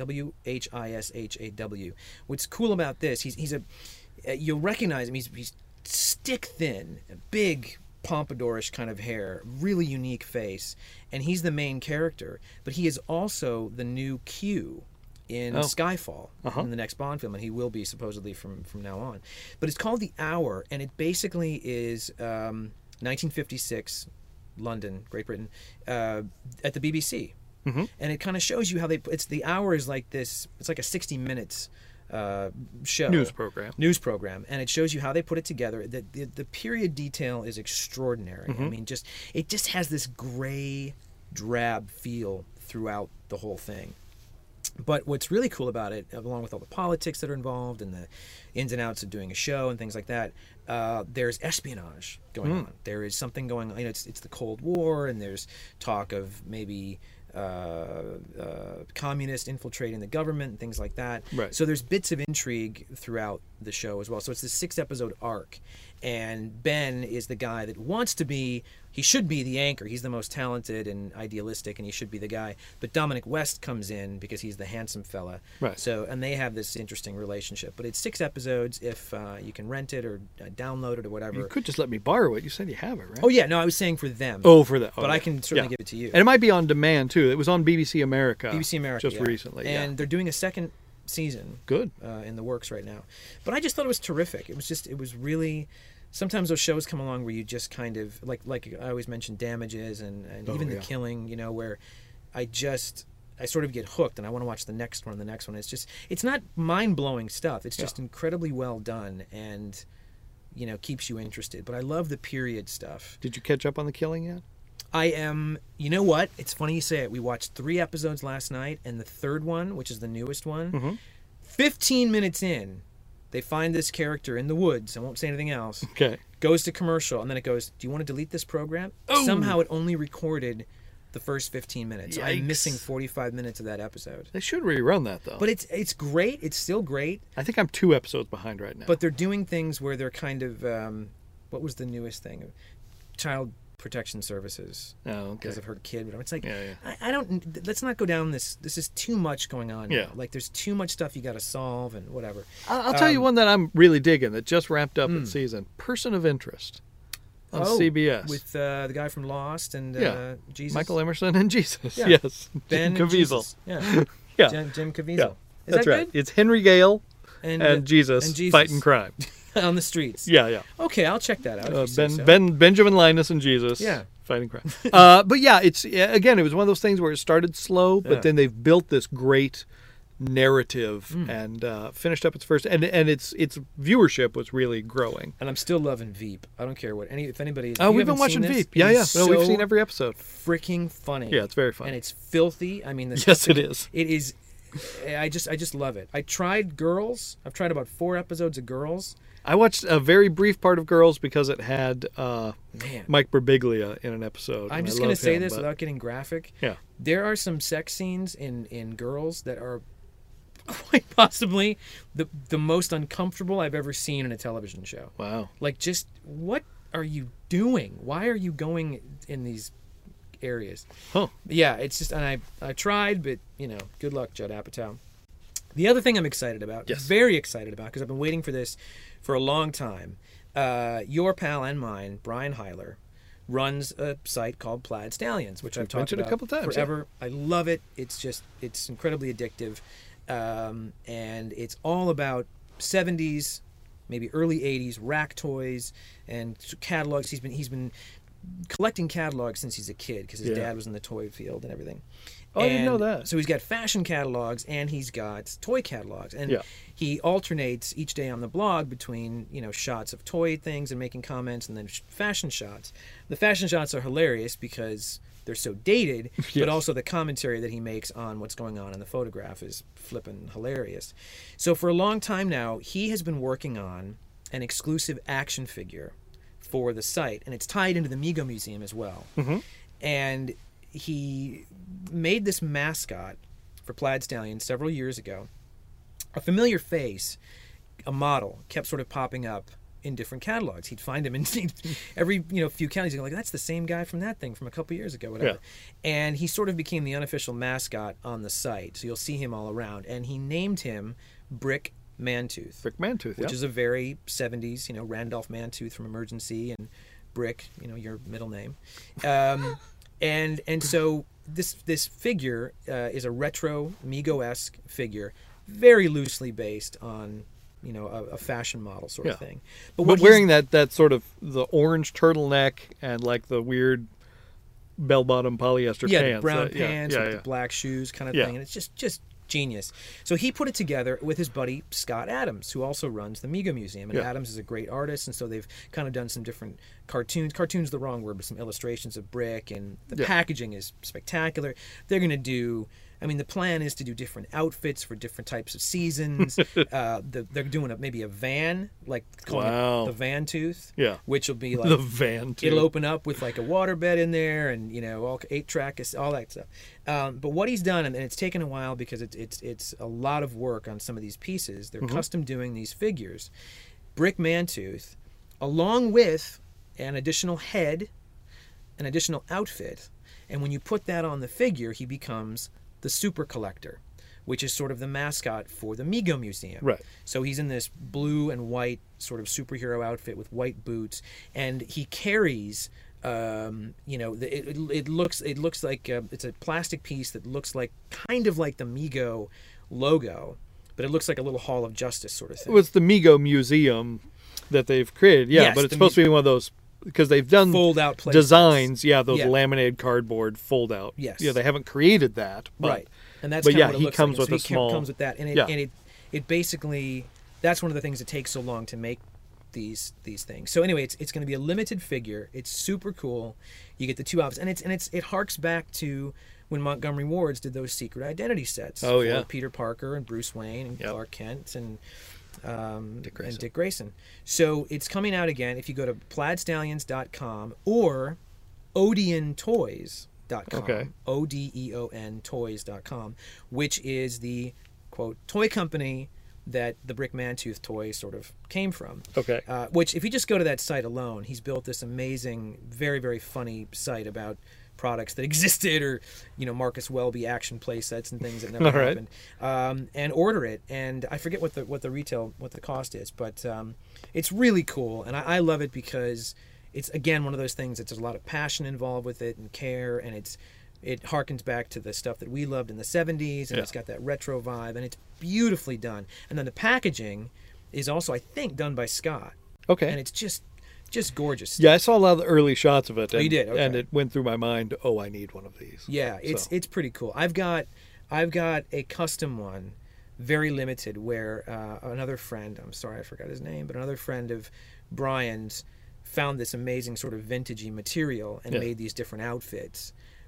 Whishaw. What's cool about this? He's a. You'll recognize him. He's stick thin, big pompadourish kind of hair, really unique face, and he's the main character. But he is also the new Q in Skyfall, in the next Bond film, and he will be supposedly from now on. But it's called The Hour, and it basically is 1956, London, Great Britain, at the BBC. And it kind of shows you how it's The Hour is like this. It's like a 60 minutes show, News program, and it shows you how they put it together. The period detail is extraordinary. I mean, it just has this gray, drab feel throughout the whole thing. But what's really cool about it, along with all the politics that are involved and the ins and outs of doing a show and things like that, there's espionage going on. There is something going on. You know, it's the Cold War, and there's talk of maybe communists infiltrating the government and things like that. Right. So there's bits of intrigue throughout the show as well. So it's this 6-episode arc, and Ben is the guy that wants to be. He should be the anchor. He's the most talented and idealistic, and he should be the guy. But Dominic West comes in because he's the handsome fella. Right. So, and they have this interesting relationship. But it's 6 episodes. If you can rent it or download it or whatever. You could just let me borrow it. You said you have it, right? Oh yeah, no, I was saying for them. Oh, for that. But I can certainly give it to you. And it might be on demand, too. It was on BBC America. BBC America Just yeah. recently. And yeah. they're doing a second season. Good. In the works right now. But I just thought it was terrific. It was really. Sometimes those shows come along where you just kind of like I always mention Damages and even The Killing, you know, where I sort of get hooked and I want to watch the next one and the next one. It's not mind-blowing stuff. It's just incredibly well done and, you know, keeps you interested. But I love the period stuff. Did you catch up on The Killing yet? You know what? It's funny you say it. We watched 3 episodes last night, and the third one, which is the newest one, 15 minutes in, they find this character in the woods. I won't say anything else. Okay. Goes to commercial, and then it goes, do you want to delete this program? Oh. Somehow it only recorded the first 15 minutes. Yikes. I'm missing 45 minutes of that episode. They should rerun that, though. But it's great. It's still great. I think I'm 2 episodes behind right now. But they're doing things where they're kind of, what was the newest thing? Child Protection Services. Oh, okay. Because of her kid. Whatever. It's like, Yeah. I don't, let's not go down this is too much going on. Yeah. Now. Like there's too much stuff you got to solve and whatever. I'll tell you one that I'm really digging that just wrapped up its season. Person of Interest on CBS. With the guy from Lost and Jesus. Michael Emerson and Jesus. Yeah. Yes. Ben Jim and Caviezel. Jesus. Yeah. Yeah. Jim Caviezel. Yeah. Is That's that right. good? It's Henry Gale And Jesus fighting crime. on the streets. Yeah. Okay, I'll check that out. if you say so. Benjamin Linus and Jesus. Yeah. Fighting crime. But yeah, it was one of those things where it started slow, but then they've built this great narrative and finished up its first, and its viewership was really growing. And I'm still loving Veep. I don't care if anybody. Oh, we've been watching Veep. Yeah. No, we've seen every episode. Freaking funny. Yeah, it's very funny. And it's filthy. I mean, yes, it is. It is. I just love it. I tried Girls. I've tried about 4 episodes of Girls. I watched a very brief part of Girls because it had Man. Mike Birbiglia in an episode. I'm and just I going to love say him, this but- without getting graphic. Yeah. There are some sex scenes in Girls that are quite possibly the most uncomfortable I've ever seen in a television show. Wow. Like, just what are you doing? Why are you going in these areas? Huh. Yeah, it's just, and I tried, but, good luck, Judd Apatow. The other thing I'm excited about, Yes. very excited about, because I've been waiting for this for a long time, your pal and mine, Brian Heiler, runs a site called Plaid Stallions, which I've talked mentioned a about couple times, forever. I love it. It's incredibly addictive. And it's all about 70s, maybe early 80s rack toys and catalogs. He's been collecting catalogs since he's a kid because his dad was in the toy field and everything. Oh, I didn't know that. So he's got fashion catalogs and he's got toy catalogs. And he alternates each day on the blog between, shots of toy things and making comments and then fashion shots. The fashion shots are hilarious because they're so dated, but also the commentary that he makes on what's going on in the photograph is flippin' hilarious. So for a long time now, he has been working on an exclusive action figure for the site, and it's tied into the Mego Museum as well. Mm-hmm. And he made this mascot for Plaid Stallions several years ago. A familiar face, a model, kept sort of popping up in different catalogs. He'd find him in every few catalogs. He'd go like, that's the same guy from that thing from a couple years ago, whatever. Yeah. And he sort of became the unofficial mascot on the site. So you'll see him all around. And he named him Brick Mantooth. Brick Mantooth, which is a very 70s, Randolph Mantooth from Emergency, and Brick, your middle name. And so this figure is a retro Mego-esque figure, very loosely based on a fashion model sort of thing. But wearing that sort of the orange turtleneck and like the weird bell-bottom polyester pants. The brown pants with the black shoes kind of thing. And it's just genius. So he put it together with his buddy Scott Adams, who also runs the Mego Museum. And Adams is a great artist, and so they've kind of done some different cartoons. Cartoon's the wrong word, but some illustrations of Brick, and the packaging is spectacular. They're going to do... the plan is to do different outfits for different types of seasons. They're doing maybe a van, like calling it the Van Tooth. Yeah. Which will be like... The Van Tooth. It'll open up with like a waterbed in there and, all 8-track, all that stuff. But what he's done, and it's taken a while because it's a lot of work on some of these pieces. They're custom doing these figures. Brick Mantooth, along with an additional head, an additional outfit. And when you put that on the figure, he becomes... the Super Collector, which is sort of the mascot for the Mego Museum. Right. So he's in this blue and white sort of superhero outfit with white boots, and he carries, it looks like it's a plastic piece that looks like kind of like the Mego logo, but it looks like a little Hall of Justice sort of thing. Well, it's the Mego Museum that they've created, but it's supposed to be one of those. Because they've done fold-out designs, those laminated cardboard fold-out. Yes. They haven't created that. But, right. And that's kind of what it looks comes like. with so a small... He comes with that. And it basically... That's one of the things that takes so long to make these things. So anyway, it's going to be a limited figure. It's super cool. You get the 2 outfits. And it harks back to when Montgomery Ward's did those secret identity sets. For Peter Parker and Bruce Wayne and Clark Kent and Dick Grayson. So it's coming out again. If you go to plaidstallions.com or odeontoys.com, ODEON toys.com, which is the quote toy company that the Brick Mantooth toy sort of came from. Okay. Which, if you just go to that site alone, he's built this amazing, very, very funny site about products that existed, or Marcus Welby action play sets and things that never happened, and order it. And I forget what the cost is, but it's really cool, and I love it because it's again one of those things that there's a lot of passion involved with it and care, and it harkens back to the stuff that we loved in the 70s, and it's got that retro vibe, and it's beautifully done. And then the packaging is also, I think, done by Scott. Okay. And it's just gorgeous stuff. Yeah, I saw a lot of the early shots of it. And, you did? Okay. And it went through my mind, I need one of these. Yeah, it's pretty cool. I've got a custom one, very limited, where another friend, I'm sorry I forgot his name, but another friend of Brian's found this amazing sort of vintagey material and made these different outfits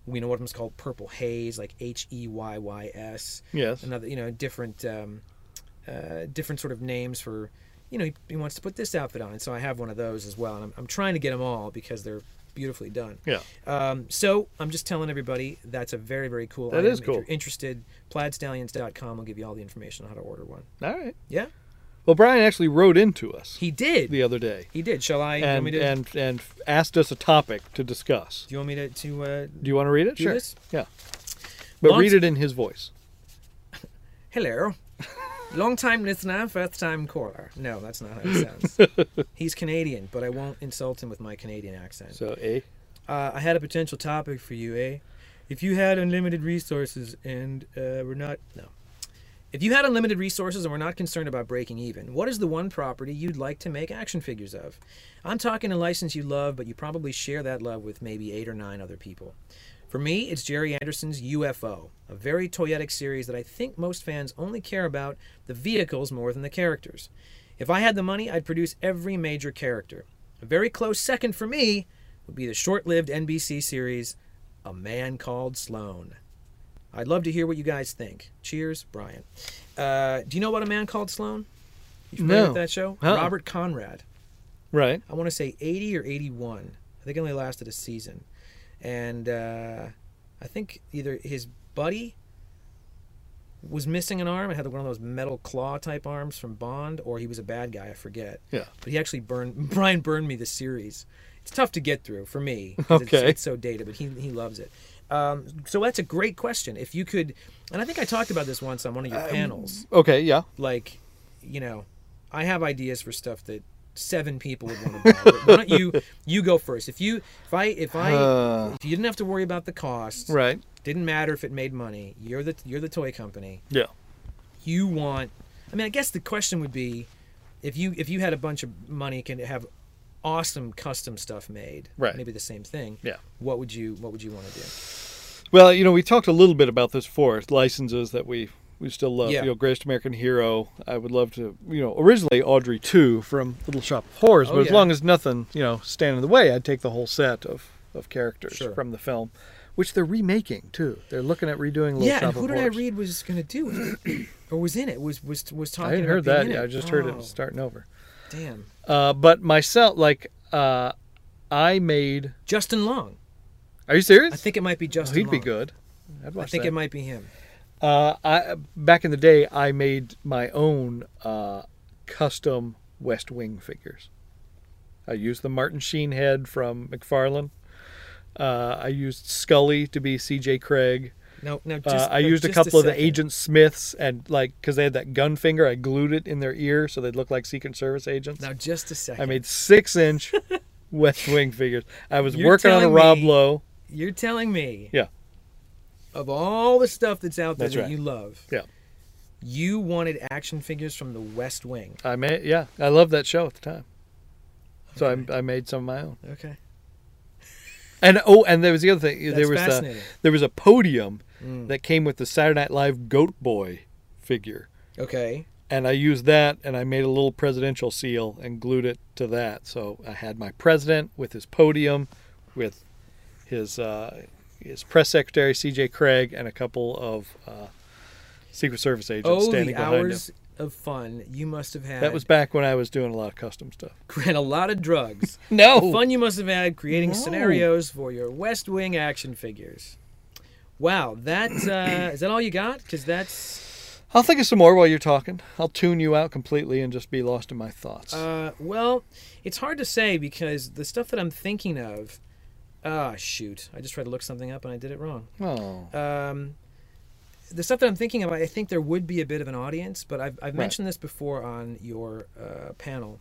We know what one's called Purple Haze, like Heyyys. Yes. Another, different sort of names for, he wants to put this outfit on. And so I have one of those as well. And I'm trying to get them all because they're beautifully done. Yeah. So I'm just telling everybody that's a very, very cool That item. is cool. If you're interested, plaidstallions.com will give you all the information on how to order one. All right. Yeah? Well, Brian actually wrote into us He did. the other day He did. Shall I? You want and me to, and asked us a topic to discuss. do you want me to Do you want to read it? do Sure. this? Yeah. But Long- read it in his voice. Hello. Long time listener, first time caller. No, that's not how it sounds. He's Canadian, but I won't insult him with my Canadian accent. So, A. I had a potential topic for you, eh? If you had unlimited resources and If you had unlimited resources and were not concerned about breaking even, what is the one property you'd like to make action figures of? I'm talking a license you love, but you probably share that love with maybe 8 or 9 other people. For me, it's Jerry Anderson's UFO, a very toyetic series that I think most fans only care about the vehicles more than the characters. If I had the money, I'd produce every major character. A very close second for me would be the short-lived NBC series, A Man Called Sloan. I'd love to hear what you guys think. Cheers, Brian. Do you know about A Man Called Sloan? You familiar with that show? Uh-uh. Robert Conrad. Right. I want to say 80 or 81. I think it only lasted a season. And I think either his buddy was missing an arm and had one of those metal claw type arms from Bond, or he was a bad guy, I forget. Yeah. But he actually Brian burned me the series. It's tough to get through for me. 'Cause Okay. It's so dated, but he loves it. So that's a great question. If you could, and I think I talked about this once on one of your panels. Okay, yeah. Like, I have ideas for stuff that 7 people would want to buy. But why don't you go first? If you didn't have to worry about the cost, Right. didn't matter if it made money. You're the toy company. Yeah. You want. I mean, I guess the question would be, if you had a bunch of money, can have awesome custom stuff made. Right. Maybe the same thing. Yeah. What would you want to do? Well, we talked a little bit about this before, licenses that we still love. Yeah. Greatest American Hero. I would love to, originally Audrey 2 from Little Shop of Horrors, Oh, but as yeah. long as nothing, stand in the way, I'd take the whole set of characters Sure. from the film, which they're remaking too. They're looking at redoing Little Yeah, Shop and who of did I Horrors. read was going to do it, or was in it? Was talking. I hadn't about heard being that. in Yeah, it. I just heard it Oh, starting over. Damn. But myself, I made. Justin Long. Are you serious? I think it might be Oh, Justin he'd be Long. good. I'd watch I think that. it might be him. Back in the day, I made my own custom West Wing figures. I used the Martin Sheen head from McFarlane. I used Scully to be C.J. Craig. No, I used a couple of the Agent Smiths, and because they had that gun finger, I glued it in their ear so they'd look like Secret Service agents. Now, just a second. I made 6-inch West Wing figures. I was You're working on a telling Rob me- Lowe. You're telling me, Yeah, of all the stuff that's out there That's that right. you love, yeah. you wanted action figures from the West Wing. I loved that show at the time. So I made some of my own. Okay. And there was the other thing. That's fascinating. There was a podium Mm. that came with the Saturday Night Live Goat Boy figure, Okay. and I used that, and I made a little presidential seal and glued it to that. So I had my president with his podium, with his press secretary C.J. Craig, and a couple of Secret Service agents Oh, standing the behind him. hours of fun you must have had. That was back when I was doing a lot of custom stuff. and a lot of drugs. No. The fun you must have had creating No. scenarios for your West Wing action figures. Wow, that is that all you got? Because that's I'll think of some more while you're talking. I'll tune you out completely and just be lost in my thoughts. well, it's hard to say because the stuff that I'm thinking of. Shoot! I just tried to look something up and I did it wrong. Oh. The stuff that I'm thinking of, I think there would be a bit of an audience, but I've mentioned this before on your panel.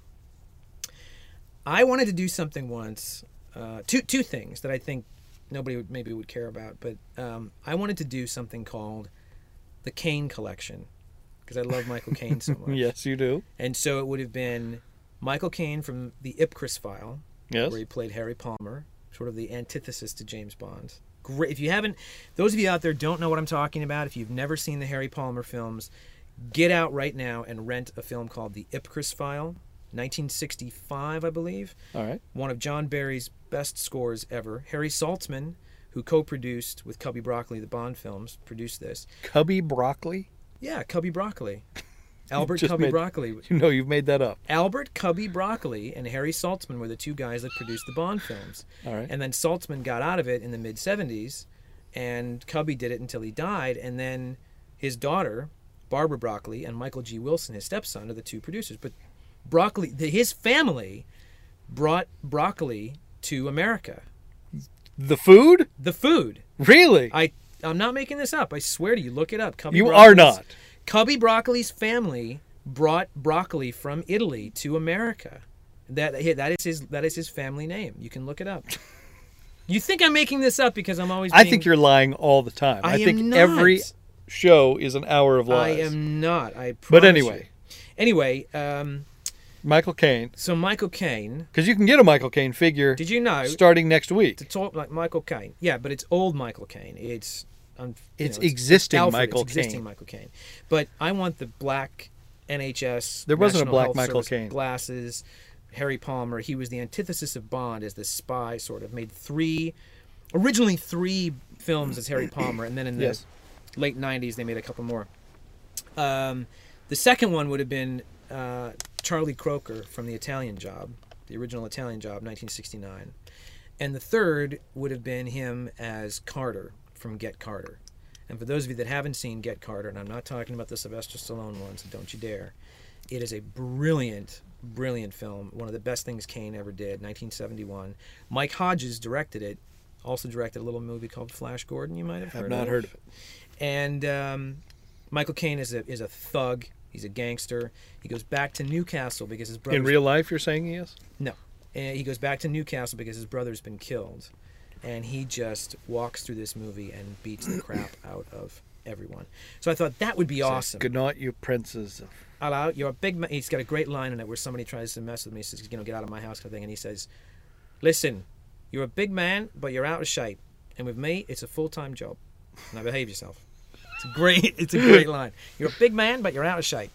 I wanted to do something once, two things that I think nobody would care about, but I wanted to do something called the Caine Collection because I love Michael Caine so much. Yes, you do. And so it would have been Michael Caine from the Ipcris File, Yes. where he played Harry Palmer, sort of the antithesis to James Bond. Great. If you haven't, those of you out there don't know what I'm talking about. If you've never seen the Harry Palmer films, get out right now and rent a film called The Ipcris File, 1965, I believe. All right. One of John Barry's best scores ever. Harry Saltzman who co-produced with Cubby Broccoli, the Bond films, produced this. Cubby Broccoli? Yeah, Cubby Broccoli. Albert Just Cubby made- Broccoli. You know, you've made that up. Albert Cubby Broccoli and Harry Saltzman were the two guys that produced the Bond films. All right. And then Saltzman got out of it in the mid-'70s, and Cubby did it until he died. And then his daughter, Barbara Broccoli, and Michael G. Wilson, his stepson, are the two producers. But Broccoli, his family brought broccoli to America. The food? The food. Really? I'm not making this up. I swear to you. Look it up. Cubby You Broccoli's- are not. Cubby Broccoli's family brought broccoli from Italy to America. That is his family name. You can look it up. You think I'm making this up because I'm always I being- think you're lying all the time. I think am not. every show is an hour of I lies. am not. I promise But anyway. you. Anyway, Michael Caine. so Michael Caine. Because you can get a Michael Caine figure Did you know starting next week. to talk like Michael Caine? Yeah, but it's old Michael Caine. It's existing Alfred, Michael it's existing Caine. Michael Caine. But I want the black NHS. There wasn't a National black Health Michael Service Caine. Glasses. Harry Palmer. He was the antithesis of Bond as the spy. Sort of made originally three films as Harry Palmer, and then in the Yes. late '90s they made a couple more. The second one would have been Charlie Croker from The Italian Job, the original Italian Job, 1969. And the third would have been him as Carter from Get Carter. And for those of you that haven't seen Get Carter, and I'm not talking about the Sylvester Stallone ones, don't you dare, it is a brilliant, brilliant film. One of the best things Caine ever did, 1971. Mike Hodges directed it, also directed a little movie called Flash Gordon, you might have heard I've not heard of it. And Michael Caine is a thug. He's a gangster. He goes back to Newcastle because his brother. In real life, you're saying he is? No. And he goes back to Newcastle because his brother's been killed. And he just walks through this movie and beats the crap out of everyone. So I thought that would be awesome. Good night, you princes. Hello, you're a big man. He's got a great line in it where somebody tries to mess with me. He says, get out of my house kind of thing. And he says, listen, you're a big man, but you're out of shape. And with me, it's a full-time job. Now behave yourself. It's a great line. You're a big man, but you're out of shape.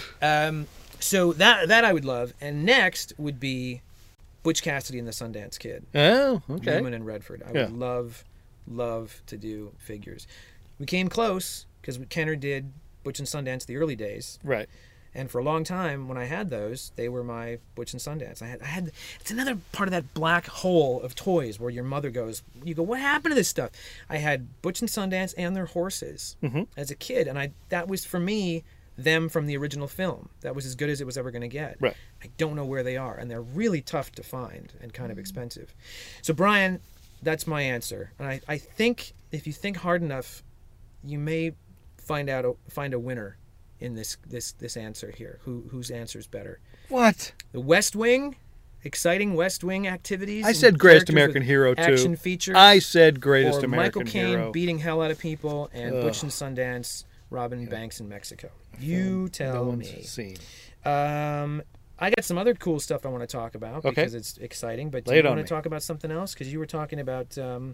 So that I would love. And next would be Butch Cassidy and the Sundance Kid. Oh, okay. Newman and Redford. I would love to do figures. We came close because Kenner did Butch and Sundance the early days. Right. And for a long time, when I had those, they were my Butch and Sundance. I had. It's another part of that black hole of toys where your mother goes, you go, what happened to this stuff? I had Butch and Sundance and their horses as a kid, and that was for me them from the original film. That was as good as it was ever going to get. Right. I don't know where they are, and they're really tough to find and kind of expensive. So Brian, that's my answer, and I think if you think hard enough, you may find a winner in this answer here. Whose answer is better? What? The West Wing, exciting West Wing activities. I and said Greatest characters American with Hero too. Action features. I said Greatest or American Michael Caine Hero. beating hell out of people, and Butch and Sundance, robbing banks in Mexico. You tell no one's me. seen. I got some other cool stuff I want to talk about Okay. because it's exciting. But do Lay you it on want me. to talk about something else? Because you were talking about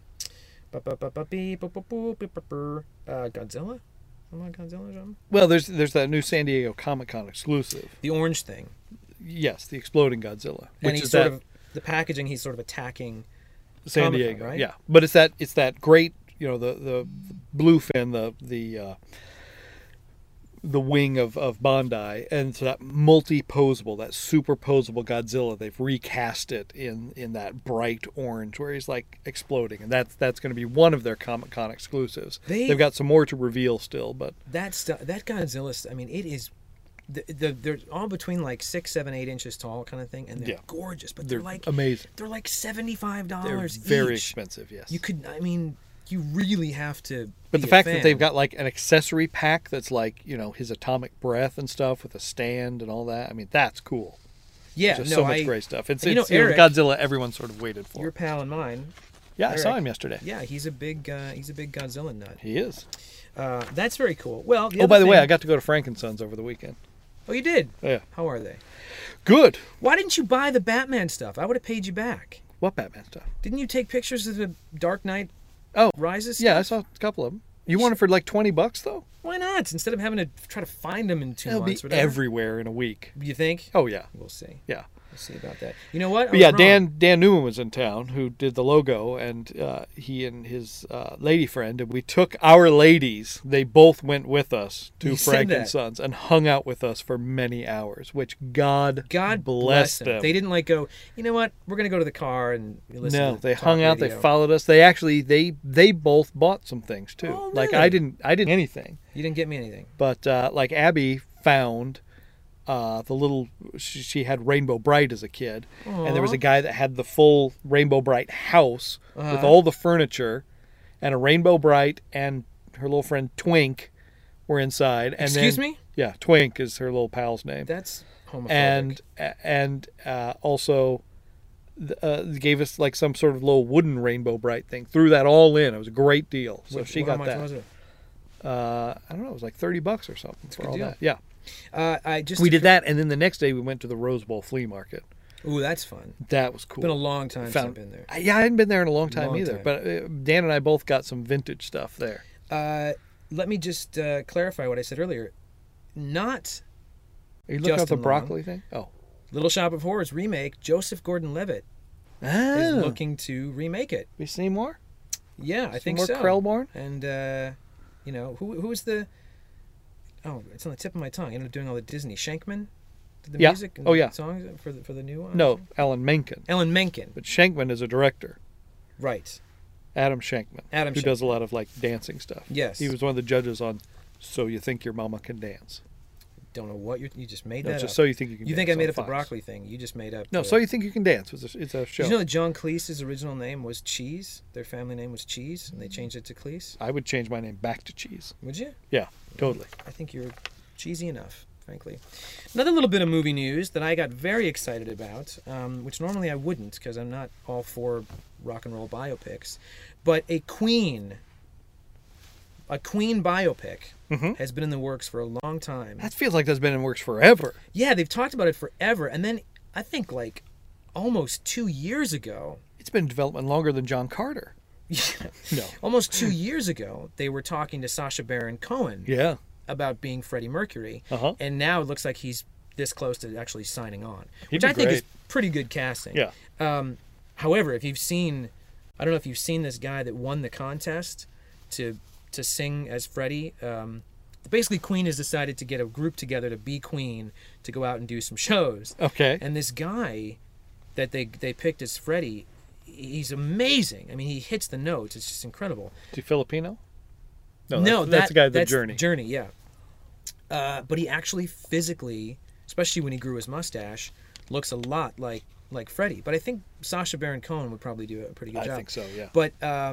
Godzilla. Am I Godzilla or something? Well, there's that new San Diego Comic-Con exclusive. The orange thing. Yes, the Exploding Godzilla, And which he's is sort that of the packaging. He's sort of attacking San Comic-Con, Diego, right? yeah. But it's that great, the bluefin, the wing of Bondi, and it's that multi-posable, that superposable Godzilla. They've recast it in that bright orange where he's like exploding, and that's going to be one of their Comic-Con exclusives. They've got some more to reveal still, but that Godzilla. I mean, it is. They're all between like 6, 7, 8 inches tall, kind of thing, and they're gorgeous. But they're like amazing. They're like $75 They're each. very expensive. Yes, You could. I mean, you really have to. But be the a fact fan. that they've got like an accessory pack that's like his atomic breath and stuff with a stand and all that. I mean, that's cool. Yeah, Just no, so much great stuff. It's Eric, Godzilla everyone sort of waited for. your pal and mine. Yeah, I saw Eric, him yesterday. Yeah, he's a big Godzilla nut. He is. That's very cool. Well, By the way, I got to go to Frank and Sons over the weekend. Oh, you did? Yeah. How are they? Good. Why didn't you buy the Batman stuff? I would have paid you back. What Batman stuff? Didn't you take pictures of the Dark Knight Oh, Rises yeah, I stuff? saw a couple of them. You want it for like $20 though? Why not? Instead of having to try to find them in 2 It'll be months. Whatever. everywhere in a week. You think? Oh yeah, We'll see. yeah. We'll see about that. You know what? I But yeah, was wrong. Dan Newman was in town, who did the logo, and he and his lady friend, and we took our ladies. They both went with us to You said Frank that. and Sons and hung out with us for many hours, which God bless them. They didn't like go, you know what? We're going to go to the car and listen No, to they talk hung out. radio." They followed us. They actually they both bought some things too. Oh, Like really? I didn't anything, You didn't get me anything. but like Abby found the little. She had Rainbow Bright as a kid, and there was a guy that had the full Rainbow Bright house with all the furniture, and a Rainbow Bright and her little friend Twink were inside. And Excuse then, me? Yeah, Twink is her little pal's name. That's homophobic. and also gave us like some sort of little wooden Rainbow Bright thing. Threw that all in. It was a great deal. So she How got much that. was it? I don't know. It was like $30 or something for good all deal. that. Yeah, I just we did that, and then the next day we went to the Rose Bowl flea market. Ooh, that's fun. That was cool. Been a long time since I've been there. Yeah, I hadn't been there in a long time Long either. time. But Dan and I both got some vintage stuff there. Let me just clarify what I said earlier. Not Are you looking at the Justin Long. broccoli thing? Oh, Little Shop of Horrors remake. Joseph Gordon-Levitt is ah, looking to remake it. we see more. Yeah, I think more so. Krellborn? And you know, who is the? Oh, it's on the tip of my tongue. Ended up doing all the Disney. Shankman did the Yeah. music and Oh, the yeah. songs for the new one. No, Alan Menken. Ellen Menken. But Shankman is a director. Right. Adam Shankman. Adam who Shankman. does a lot of like dancing stuff. Yes. He was one of the judges on So You Think Your Mama Can Dance. Don't know what you just made No, that just up. So You Think You Can You Dance. think I made on up the Fox. broccoli thing? You just made up. No, the- So You Think You Can Dance. It's a show. Did you know that John Cleese's original name was Cheese? Their family name was Cheese, and they changed it to Cleese. I would change my name back to Cheese. Would you? Yeah, totally. I think you're cheesy enough, frankly. Another little bit of movie news that I got very excited about, which normally I wouldn't because I'm not all for rock and roll biopics, but a Queen biopic has been in the works for a long time. That feels like that's been in works forever. Yeah, they've talked about it forever, and then I think like almost 2 years ago. It's been in development longer than John Carter. No. Almost 2 years ago, they were talking to Sacha Baron Cohen Yeah. about being Freddie Mercury, Uh-huh. and now it looks like he's this close to actually signing on, He'd which be I think is great. pretty good casting. Yeah. However, if you've seen, I don't know if you've seen this guy that won the contest to sing as Freddie. Basically, Queen has decided to get a group together to be Queen to go out and do some shows. Okay. And this guy that they picked as Freddie, he's amazing. I mean, he hits the notes. It's just incredible. Is he Filipino? No, that's the guy. The that's Journey. Journey, yeah. But he actually physically, especially when he grew his mustache, looks a lot like Freddie. But I think Sacha Baron Cohen would probably do a pretty good job. I think so. Yeah. But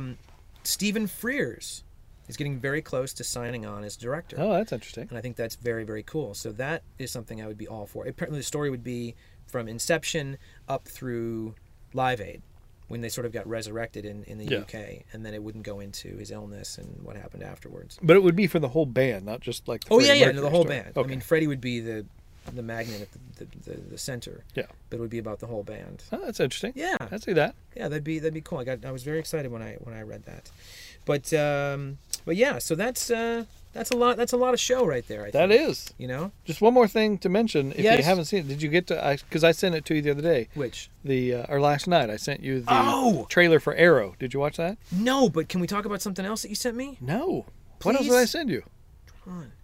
Stephen Frears is getting very close to signing on as director. Oh, that's interesting. And I think that's very, very cool. So that is something I would be all for. Apparently the story would be from Inception up through Live Aid, when they sort of got resurrected in the Yeah. UK, and then it wouldn't go into his illness and what happened afterwards. But it would be for the whole band, not just like. The Oh yeah, Freddie yeah, Mercury no, the whole story. band. Okay. I mean, Freddie would be the magnet at the center. Yeah. But it would be about the whole band. Oh, that's interesting. Yeah. I'd see that. Yeah, that'd be cool. I was very excited when I read that. But yeah, so that's a lot. That's a lot of show right there. I think. That is. You know, Just one more thing to mention, if you Yes. haven't seen it, did you get to? Because I sent it to you the other day. which Or last night, I sent you the Oh! trailer for Arrow. Did you watch that? no, but can we talk about something else that you sent me? No. What else Please? did I send you? Tron.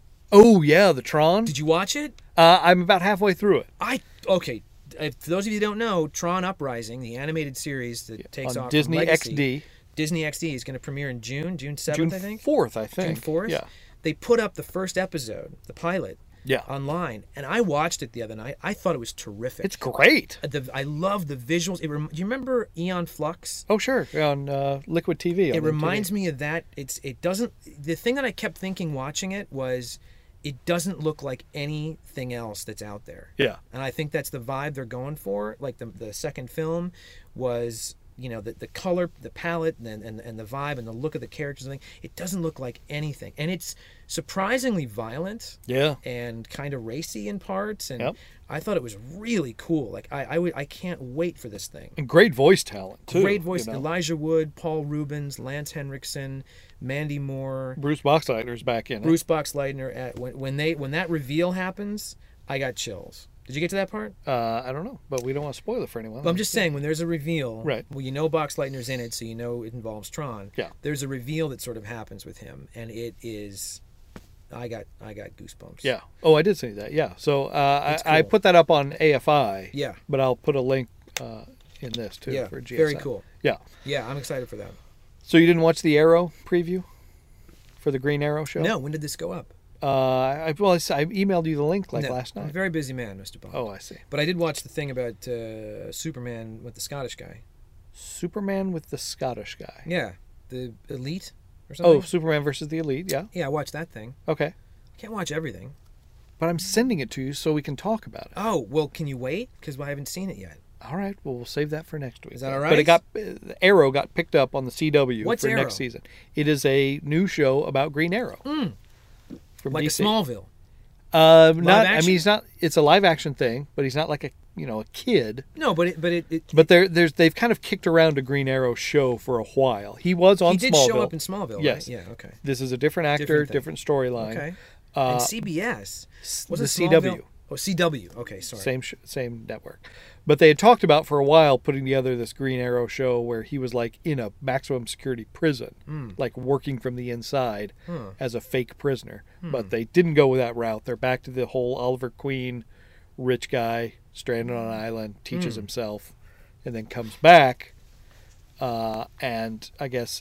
Oh yeah, the Tron. Did you watch it? I'm about halfway through it. Okay. For those of you who don't know, Tron Uprising, the animated series that takes on off Disney from Legacy, XD, Disney XD is going to premiere in June 7th, June I think. 4th, I think. June 4th? Yeah. They put up the first episode, the pilot, Yeah. online, and I watched it the other night. I thought it was terrific. It's great. I love the visuals. Do you remember Eon Flux? Oh sure, on Liquid TV. It reminds me of that. It doesn't. The thing that I kept thinking watching it was, it doesn't look like anything else that's out there. Yeah. And I think that's the vibe they're going for. Like the second film was, the color, the palette, and the vibe and the look of the characters and everything. It doesn't look like anything, and it's surprisingly violent. Yeah. And kind of racy in parts, and Yep. I thought it was really cool. Like I can't wait for this thing. And great voice talent too. Great voice: you know. Elijah Wood, Paul Rubens, Lance Henriksen, Mandy Moore, Bruce Boxleitner's back in it. Bruce Boxleitner. When that reveal happens, I got chills. Did you get to that part? I don't know, but we don't want to spoil it for anyone. Well, I'm just saying, when there's a reveal, Right. well, you know Box Lightner's in it, so you know it involves Tron. Yeah. There's a reveal that sort of happens with him, and it is, I got goosebumps. Yeah. Oh, I did see that. Yeah. So I cool. put that up on AFI. Yeah. But I'll put a link in this too Yeah, for GSM. very cool. Yeah. Yeah, I'm excited for that. So you didn't watch the Arrow preview for the Green Arrow show? No, when did this go up? I emailed you the link No, last I'm a night. very busy man, Mr. Bond. Oh, I see. But I did watch the thing about Superman with the Scottish guy. Superman with the Scottish guy. Yeah, the Elite or something. Oh, Superman versus the Elite. Yeah. Yeah, I watched that thing. Okay. I can't watch everything. But I'm sending it to you so we can talk about it. Oh, well, can you wait? Because I haven't seen it yet. All right. Well, we'll save that for next week. Is that all But Arrow got picked up on the CW What's for Arrow? next season. It is a new show about Green Arrow. From Like DC. a Smallville. Not. I action? mean, he's not. It's a live action thing, but he's not like a kid. No, but But they've kind of kicked around a Green Arrow show for a while. He was on he did Smallville. show up in Smallville, Yes. right? Yeah, okay. This is a different actor, Different thing. different storyline. Okay. And CBS. Was the it CW. Smallville? Oh, CW. Okay, sorry. Same network. But they had talked about for a while putting together this Green Arrow show where he was like in a maximum security prison, like working from the inside as a fake prisoner. But they didn't go with that route. They're back to the whole Oliver Queen, rich guy, stranded on an island, teaches himself, and then comes back. And I guess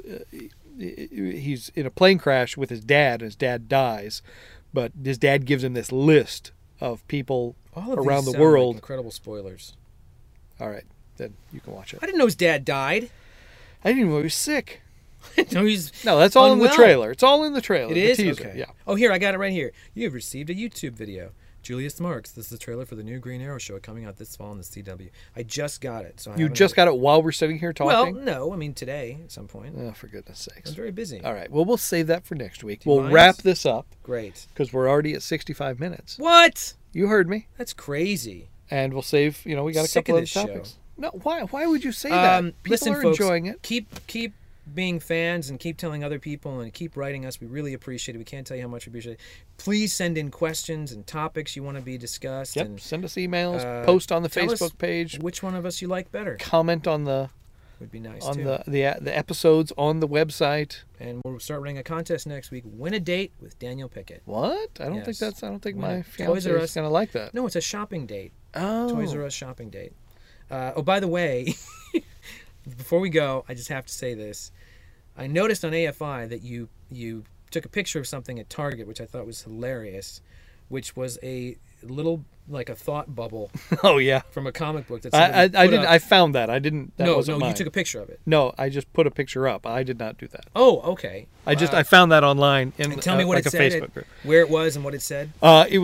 he's in a plane crash with his dad, and his dad dies. But his dad gives him this list of people All of around these the sound world. like incredible spoilers. All right, then you can watch it. I didn't know his dad died. I didn't even know he was sick. No, he's No, that's all in unwell. the trailer. It's all in the trailer. It the is? teaser. Okay. Yeah. Oh, here, I got it right here. You have received a YouTube video. Julius Marks, this is the trailer for the new Green Arrow show coming out this fall on the CW. I just got it. So I You haven't just had got it while we're sitting here it. Well, talking? no, I mean today at some point. Oh, for goodness sakes. I'm very busy. All right. Well, we'll save that for next week. Do you We'll mind? wrap this up Great. because we're already at 65 minutes. What? You heard me. That's crazy. And we'll save, we got a Sick couple of other this show. topics. No, why would you say that? People Listen, are folks, enjoying it. Keep being fans and keep telling other people and keep writing us. We really appreciate it. We can't tell you how much we appreciate it. Please send in questions and topics you want to be discussed. Yep. And Send us emails. Post on the tell us Facebook page. which one of us you like better. Comment on the Would be nice on too. the episodes on the website. And we'll start running a contest next week. Win a date with Daniel Pickett. What? I don't Yes. think Win my it. fiance Toys R is Us. gonna like that. No, it's a shopping date. Oh. Toys R Us shopping date. Oh, by the way, before we go, I just have to say this. I noticed on AFI that you took a picture of something at Target, which I thought was hilarious, which was a little, like a thought bubble Oh yeah. from a comic book that I somebody put didn't. up. I found that. I didn't. That No, wasn't mine. you took a picture of it. No, I just put a picture up. I did not do that. Oh, okay. I found that online in And tell me what like it a said, Facebook group. where it was and what it said. It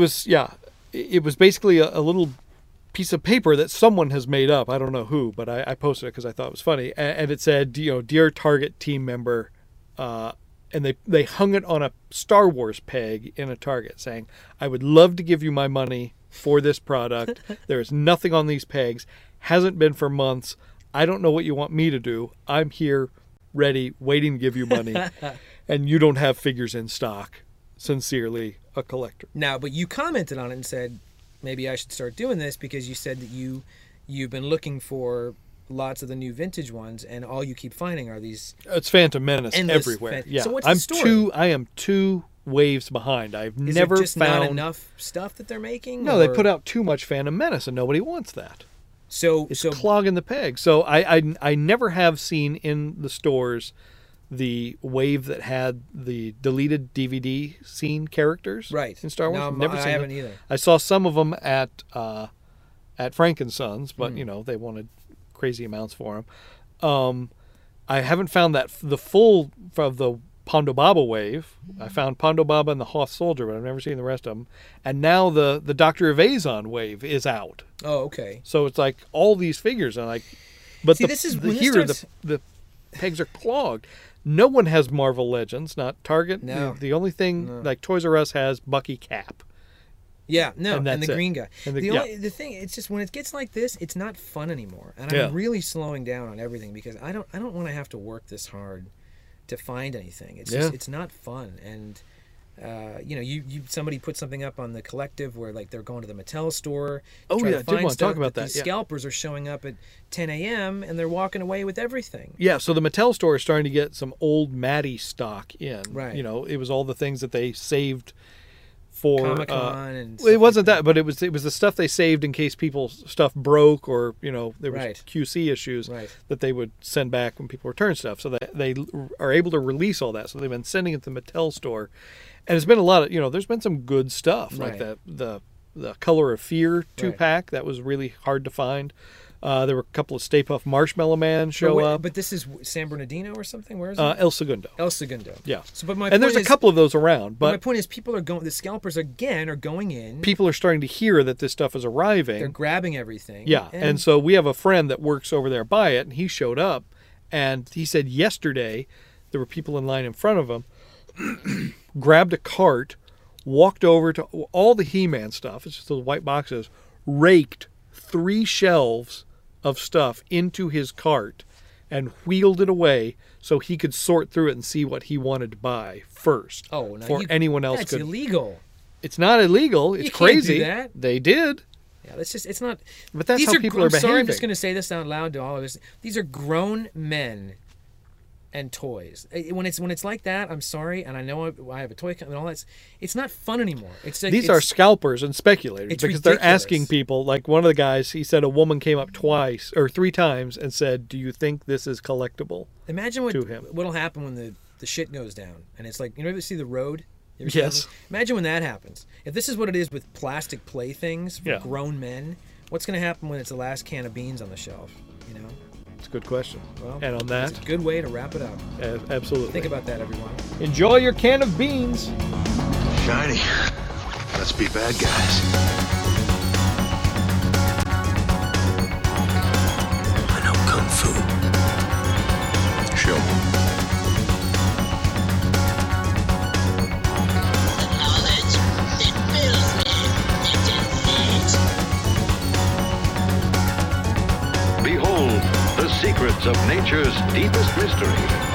was basically a little piece of paper that someone has made up. I don't know who, but I posted it because I thought it was funny. And it said, dear Target team member, and they hung it on a Star Wars peg in a Target, saying, "I would love to give you my money for this product. There is nothing on these pegs. Hasn't been for months. I don't know what you want me to do. I'm here, ready, waiting to give you money, and you don't have figures in stock. Sincerely, a collector." Now, but you commented on it and said, maybe I should start doing this because you said that you've been looking for lots of the new vintage ones, and all you keep finding are these. It's Phantom Menace Endless everywhere. fan- Yeah, So what's the story? I am 2 waves behind. I've Is never there just found not enough stuff that they're making? No, they or- put out too much Phantom Menace, and nobody wants that. So It's clogging the peg. So I never have seen in the stores the wave that had the deleted DVD scene characters. Right. In Star Wars. No, never I seen haven't them. either. I saw some of them at Frank and Sons, but Hmm. they wanted crazy amounts for them. I haven't found the full of the Pondo Baba wave. I found Pondo Baba and the Hoth Soldier, but I've never seen the rest of them. And now the Doctor Evazon wave is out. Oh, okay. So it's like all these figures are like, but See, this is when this here starts- the pegs are clogged. No one has Marvel Legends, not Target. No. The only thing like Toys R Us has Bucky Cap. Yeah, no, And and that's the it. green guy. And The thing, it's just when it gets like this, it's not fun anymore, and Yeah. I'm really slowing down on everything because I don't want to have to work this hard to find anything. It's just, Yeah. it's not fun, and somebody put something up on the Collective where like they're going to the Mattel store. Oh, try yeah, to I did find want to talk stuff, about but that, These yeah. scalpers are showing up at 10 a.m. and they're walking away with everything. Yeah, so the Mattel store is starting to get some old Matty stock in. Right. It was all the things that they saved for Comic-Con and well, it stuff wasn't like that, but it was the stuff they saved in case people's stuff broke or there was Right. QC issues Right. that they would send back when people return stuff. So they are able to release all that. So they've been sending it to the Mattel store, and it's been a lot of there's been some good stuff like Right. the Color of Fear 2-pack Right. that was really hard to find. There were a couple of Stay Puft Marshmallow Man show up. But this is San Bernardino or something? Where is it? El Segundo. El Segundo. Yeah. So, but my And there's point a couple of those around, But my but point is, the scalpers again are going in. people are starting to hear that this stuff is arriving. They're grabbing everything. Yeah, and so we have a friend that works over there by it, and he showed up, and he said yesterday there were people in line in front of him, grabbed a cart, walked over to all the He-Man stuff, it's just those white boxes, raked 3 shelves of stuff into his cart and wheeled it away so he could sort through it and see what he wanted to buy first now before anyone else that's could. illegal. It's not illegal. It's You can't do crazy. that. They did. Yeah, it's not. But that's these how are, people are I'm sorry, I'm behaving. just going to say this out loud to all of us. These are grown men and toys. When it's like that, I'm sorry, and I know I have a toy company and all that. It's not fun anymore. It's like, These are scalpers and speculators it's because they're ridiculous. asking people. Like one of the guys, he said a woman came up 3 times and said, "Do you think this is collectible?" Imagine to him. what'll happen when the shit goes down, and it's like, you ever see The Road? You ever see Yes. that movie? Imagine when that happens. If this is what it is with plastic playthings for Yeah. grown men, what's going to happen when it's the last can of beans on the shelf? You know. It's a good question. Well, and on that, it's a good way to wrap it up. Absolutely. Think about that, everyone. Enjoy your can of beans. Shiny. Let's be bad guys. I know Kung Fu. Show me. Knowledge, it fills me. It is neat. Behold the secrets of nature's deepest mystery.